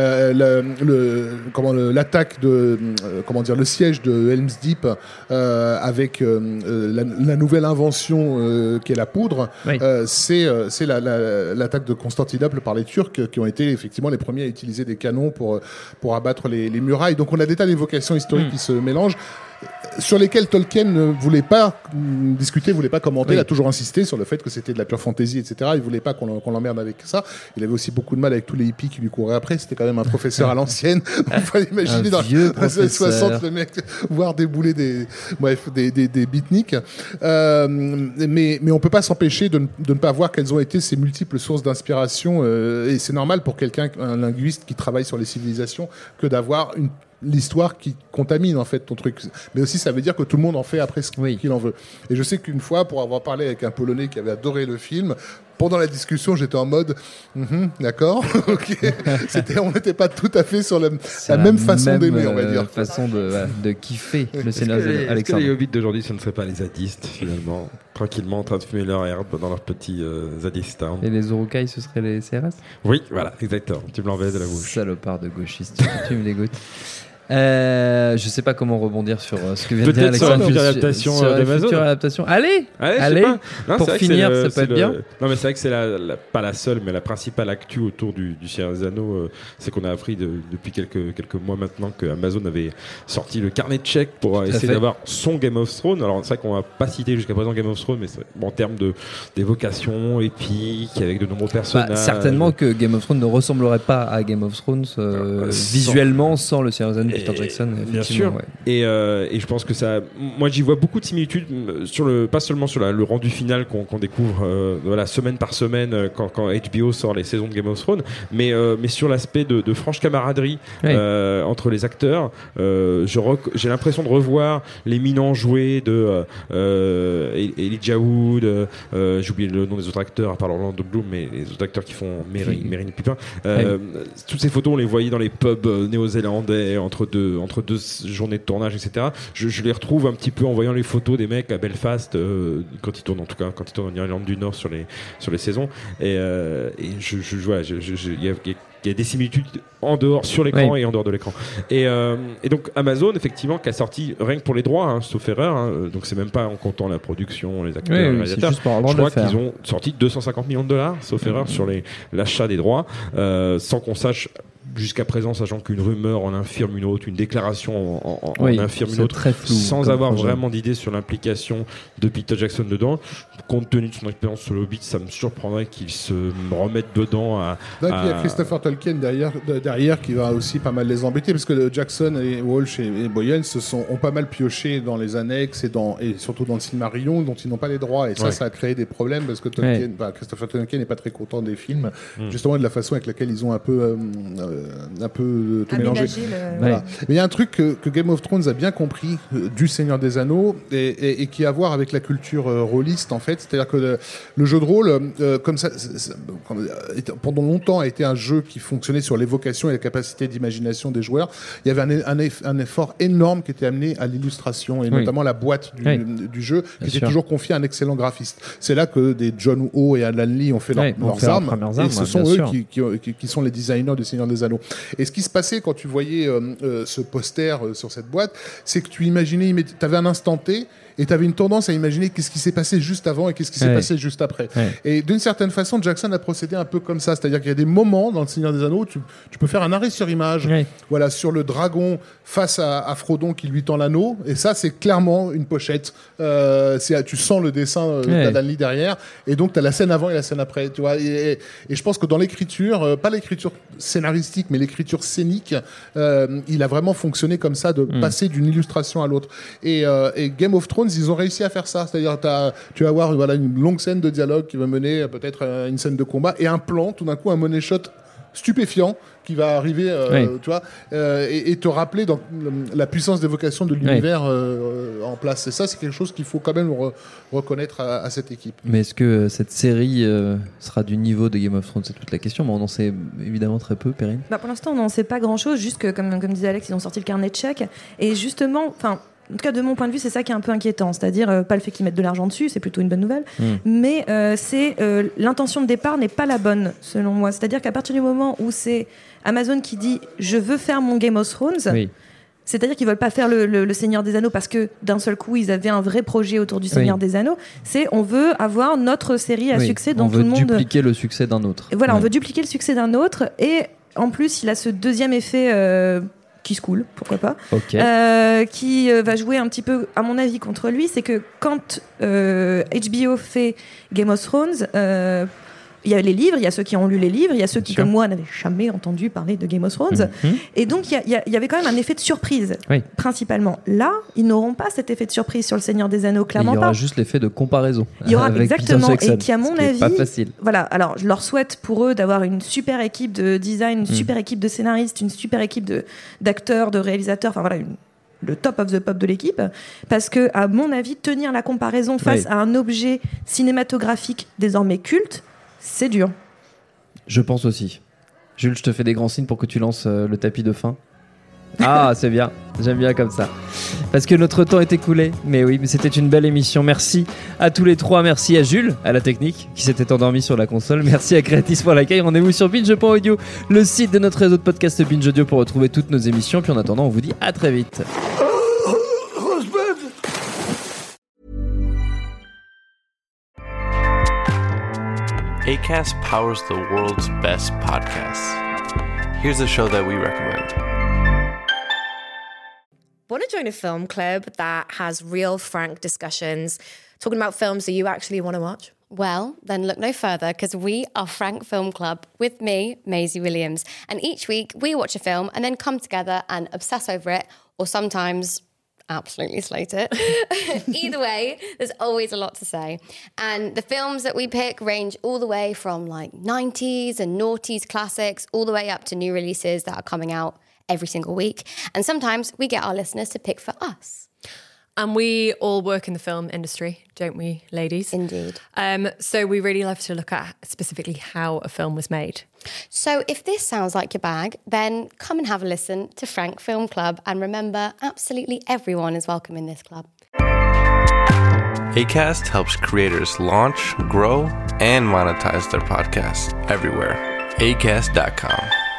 Speaker 5: L'attaque le siège de Helm's Deep avec la nouvelle invention qui est la poudre, c'est l'attaque de Constantinople par les Turcs qui ont été effectivement les premiers à utiliser des canons pour abattre les murailles. Donc on a des tas d'évocations historiques qui se mélangent. sur lesquels Tolkien ne voulait pas discuter, voulait pas commenter. Il a toujours insisté sur le fait que c'était de la pure fantaisie, etc. Il voulait pas qu'on l'emmerde avec ça. Il avait aussi beaucoup de mal avec tous les hippies qui lui couraient après. C'était quand même un professeur à l'ancienne. Il fallait imaginer dans les années 60 le mec voir débouler des beatniks. Mais on peut pas s'empêcher de ne pas voir quelles ont été ces multiples sources d'inspiration. Et c'est normal pour un linguiste qui travaille sur les civilisations que d'avoir l'histoire qui contamine en fait ton truc, mais aussi ça veut dire que tout le monde en fait après ce qu'il en veut. Et je sais qu'une fois, pour avoir parlé avec un Polonais qui avait adoré le film, pendant la discussion j'étais en mode d'accord, ok. On n'était pas tout à fait sur la même façon d'aimer, on va dire,
Speaker 9: façon de kiffer le Seigneur des Anneaux.
Speaker 7: Est-ce que les hobbits d'aujourd'hui ce ne seraient pas les zadistes finalement, tranquillement en train de fumer leur herbe dans leur petit zadiste town?
Speaker 9: Et les Uruk-hai ce seraient les CRS?
Speaker 7: Oui, voilà, exactement, tu me l'enlèves de la bouche.
Speaker 9: Salopard de gauchiste, tu me dégoûtes. Je sais pas comment rebondir sur ce que vient de dire Alexandre.
Speaker 7: Peut-être sur la future adaptation d'Amazon.
Speaker 9: Future adaptation. Allez, non, pour finir, ça peut être bien.
Speaker 7: Non, mais c'est vrai que c'est pas la seule, mais la principale actu autour du Seigneur des Anneaux. C'est qu'on a appris depuis quelques mois maintenant que Amazon avait sorti le carnet de chèques pour essayer d'avoir son Game of Thrones. Alors c'est vrai qu'on va pas citer jusqu'à présent Game of Thrones, mais en termes d'évocation épique avec de nombreux personnages.
Speaker 9: Certainement que Game of Thrones ne ressemblerait pas à Game of Thrones visuellement sans le Seigneur des Anneaux. Peter Jackson,
Speaker 7: bien sûr. Ouais. Et je pense que ça, moi j'y vois beaucoup de similitudes pas seulement sur le rendu final qu'on découvre semaine par semaine quand HBO sort les saisons de Game of Thrones, mais sur l'aspect de franche camaraderie entre les acteurs. J'ai l'impression de revoir les mines enjouées de Elijah Wood, j'ai oublié le nom des autres acteurs à part Orlando Bloom, mais les autres acteurs qui font Meryn Pipin. Toutes ces photos on les voyait dans les pubs néo-zélandais entre deux journées de tournage, etc. Je les retrouve un petit peu en voyant les photos des mecs à Belfast quand ils tournent en Irlande du Nord sur les saisons. Et il y a des similitudes en dehors, sur l'écran et en dehors de l'écran. Et donc Amazon, effectivement, qui a sorti rien que pour les droits, sauf erreur, donc c'est même pas en comptant la production, les acteurs, les réalisateurs. Je crois qu'ils ont sorti 250 millions de dollars, sauf erreur, sur l'achat des droits, sans qu'on sache jusqu'à présent, sachant qu'une rumeur en infirme une autre, une déclaration en infirme une autre, sans avoir vraiment d'idée sur l'implication de Peter Jackson dedans. Compte tenu de son expérience sur le Hobbit, ça me surprendrait qu'il se remette dedans.
Speaker 5: Il y a Christopher Tolkien derrière qui va aussi pas mal les embêter, parce que Jackson et Walsh et Boyens ont pas mal pioché dans les annexes et surtout dans le Silmarillion, dont ils n'ont pas les droits, et ça a créé des problèmes, parce que Christopher Tolkien n'est pas très content des films, justement de la façon avec laquelle ils ont un peu tout mélangé. Voilà. Mais il y a un truc que Game of Thrones a bien compris du Seigneur des Anneaux et qui a à voir avec la culture rôliste, en fait. C'est-à-dire que le jeu de rôle, comme ça, pendant longtemps a été un jeu qui fonctionnait sur l'évocation et la capacité d'imagination des joueurs. Il y avait un effort énorme qui était amené à l'illustration, et notamment la boîte du jeu, qui était toujours confiée à un excellent graphiste. C'est là que des John Ho et Alan Lee ont fait leurs armes, et ce sont eux qui sont les designers du Seigneur des Anneaux. Et ce qui se passait quand tu voyais ce poster sur cette boîte, c'est que tu imaginais, tu avais un instant T, et tu avais une tendance à imaginer qu'est-ce qui s'est passé juste avant et qu'est-ce qui s'est passé juste après. Et d'une certaine façon, Jackson a procédé un peu comme ça. C'est-à-dire qu'il y a des moments dans le Seigneur des Anneaux où tu peux faire un arrêt sur image, sur le dragon face à Frodon qui lui tend l'anneau. Et ça, c'est clairement une pochette. Tu sens le dessin d'Alan Lee derrière. Et donc, tu as la scène avant et la scène après. Tu vois, et je pense que dans l'écriture, pas l'écriture scénaristique, mais l'écriture scénique, il a vraiment fonctionné comme ça, de passer d'une illustration à l'autre. Et Game of Thrones, ils ont réussi à faire ça. C'est-à-dire, tu vas avoir une longue scène de dialogue qui va mener peut-être à une scène de combat, et un plan, tout d'un coup, un money shot stupéfiant qui va arriver, tu vois, et te rappeler dans la puissance d'évocation de l'univers en place. Et ça, c'est quelque chose qu'il faut quand même reconnaître à cette équipe.
Speaker 9: Mais est-ce que cette série sera du niveau de Game of Thrones? C'est toute la question, mais on en sait évidemment très peu, Perrine. Pour
Speaker 6: l'instant, on n'en sait pas grand-chose, juste que, comme disait Alex, ils ont sorti le carnet de chèques, et justement, en tout cas, de mon point de vue, c'est ça qui est un peu inquiétant. C'est-à-dire, pas le fait qu'ils mettent de l'argent dessus, c'est plutôt une bonne nouvelle, mais l'intention de départ n'est pas la bonne, selon moi. C'est-à-dire qu'à partir du moment où c'est Amazon qui dit « je veux faire mon Game of Thrones », c'est-à-dire qu'ils ne veulent pas faire le Seigneur des Anneaux parce que d'un seul coup, ils avaient un vrai projet autour du Seigneur des Anneaux. C'est on veut avoir notre série à succès dont tout le monde...
Speaker 9: On veut dupliquer le succès d'un autre.
Speaker 6: Et voilà, on veut dupliquer le succès d'un autre. Et en plus, il a ce deuxième effet... qui se coule, pourquoi pas,
Speaker 9: qui
Speaker 6: va jouer un petit peu, à mon avis, contre lui. C'est que quand HBO fait Game of Thrones, il y a les livres, il y a ceux qui ont lu les livres, il y a ceux qui, comme moi, n'avaient jamais entendu parler de Game of Thrones. Et donc, il y avait quand même un effet de surprise, principalement. Là, ils n'auront pas cet effet de surprise sur Le Seigneur des Anneaux, clairement pas.
Speaker 9: Il y aura juste l'effet de comparaison.
Speaker 6: Il y aura exactement, et qui, à mon avis,
Speaker 9: pas facile.
Speaker 6: Voilà. Alors, je leur souhaite pour eux d'avoir une super équipe de design, une super équipe de scénaristes, une super équipe d'acteurs, de réalisateurs, enfin voilà, le top of the pop de l'équipe, parce que, à mon avis, tenir la comparaison face à un objet cinématographique désormais culte, c'est dur.
Speaker 9: Je pense aussi. Jules, je te fais des grands signes pour que tu lances le tapis de fin. Ah, c'est bien. J'aime bien comme ça. Parce que notre temps est écoulé. Mais oui, mais c'était une belle émission. Merci à tous les trois. Merci à Jules, à la technique, qui s'était endormi sur la console. Merci à Creatis pour l'accueil. Rendez-vous sur binge.audio, le site de notre réseau de podcast Binge Audio, pour retrouver toutes nos émissions. Puis en attendant, on vous dit à très vite.
Speaker 10: Acast powers the world's best podcasts. Here's a show that we recommend.
Speaker 11: Want to join a film club that has real, frank discussions, talking about films that you actually want to watch?
Speaker 12: Well, then look no further, because we are Frank Film Club with me, Maisie Williams. And each week we watch a film and then come together and obsess over it, or sometimes absolutely slate it. Either way, there's always a lot to say. And the films that we pick range all the way from like 90s and noughties classics, all the way up to new releases that are coming out every single week. And sometimes we get our listeners to pick for us.
Speaker 11: And we all work in the film industry, don't we, ladies?
Speaker 12: Indeed.
Speaker 11: So we really love to look at specifically how a film was made.
Speaker 12: So if this sounds like your bag, then come and have a listen to Frank Film Club. And remember, absolutely everyone is welcome in this club.
Speaker 10: Acast helps creators launch, grow, and monetize their podcasts everywhere. Acast.com.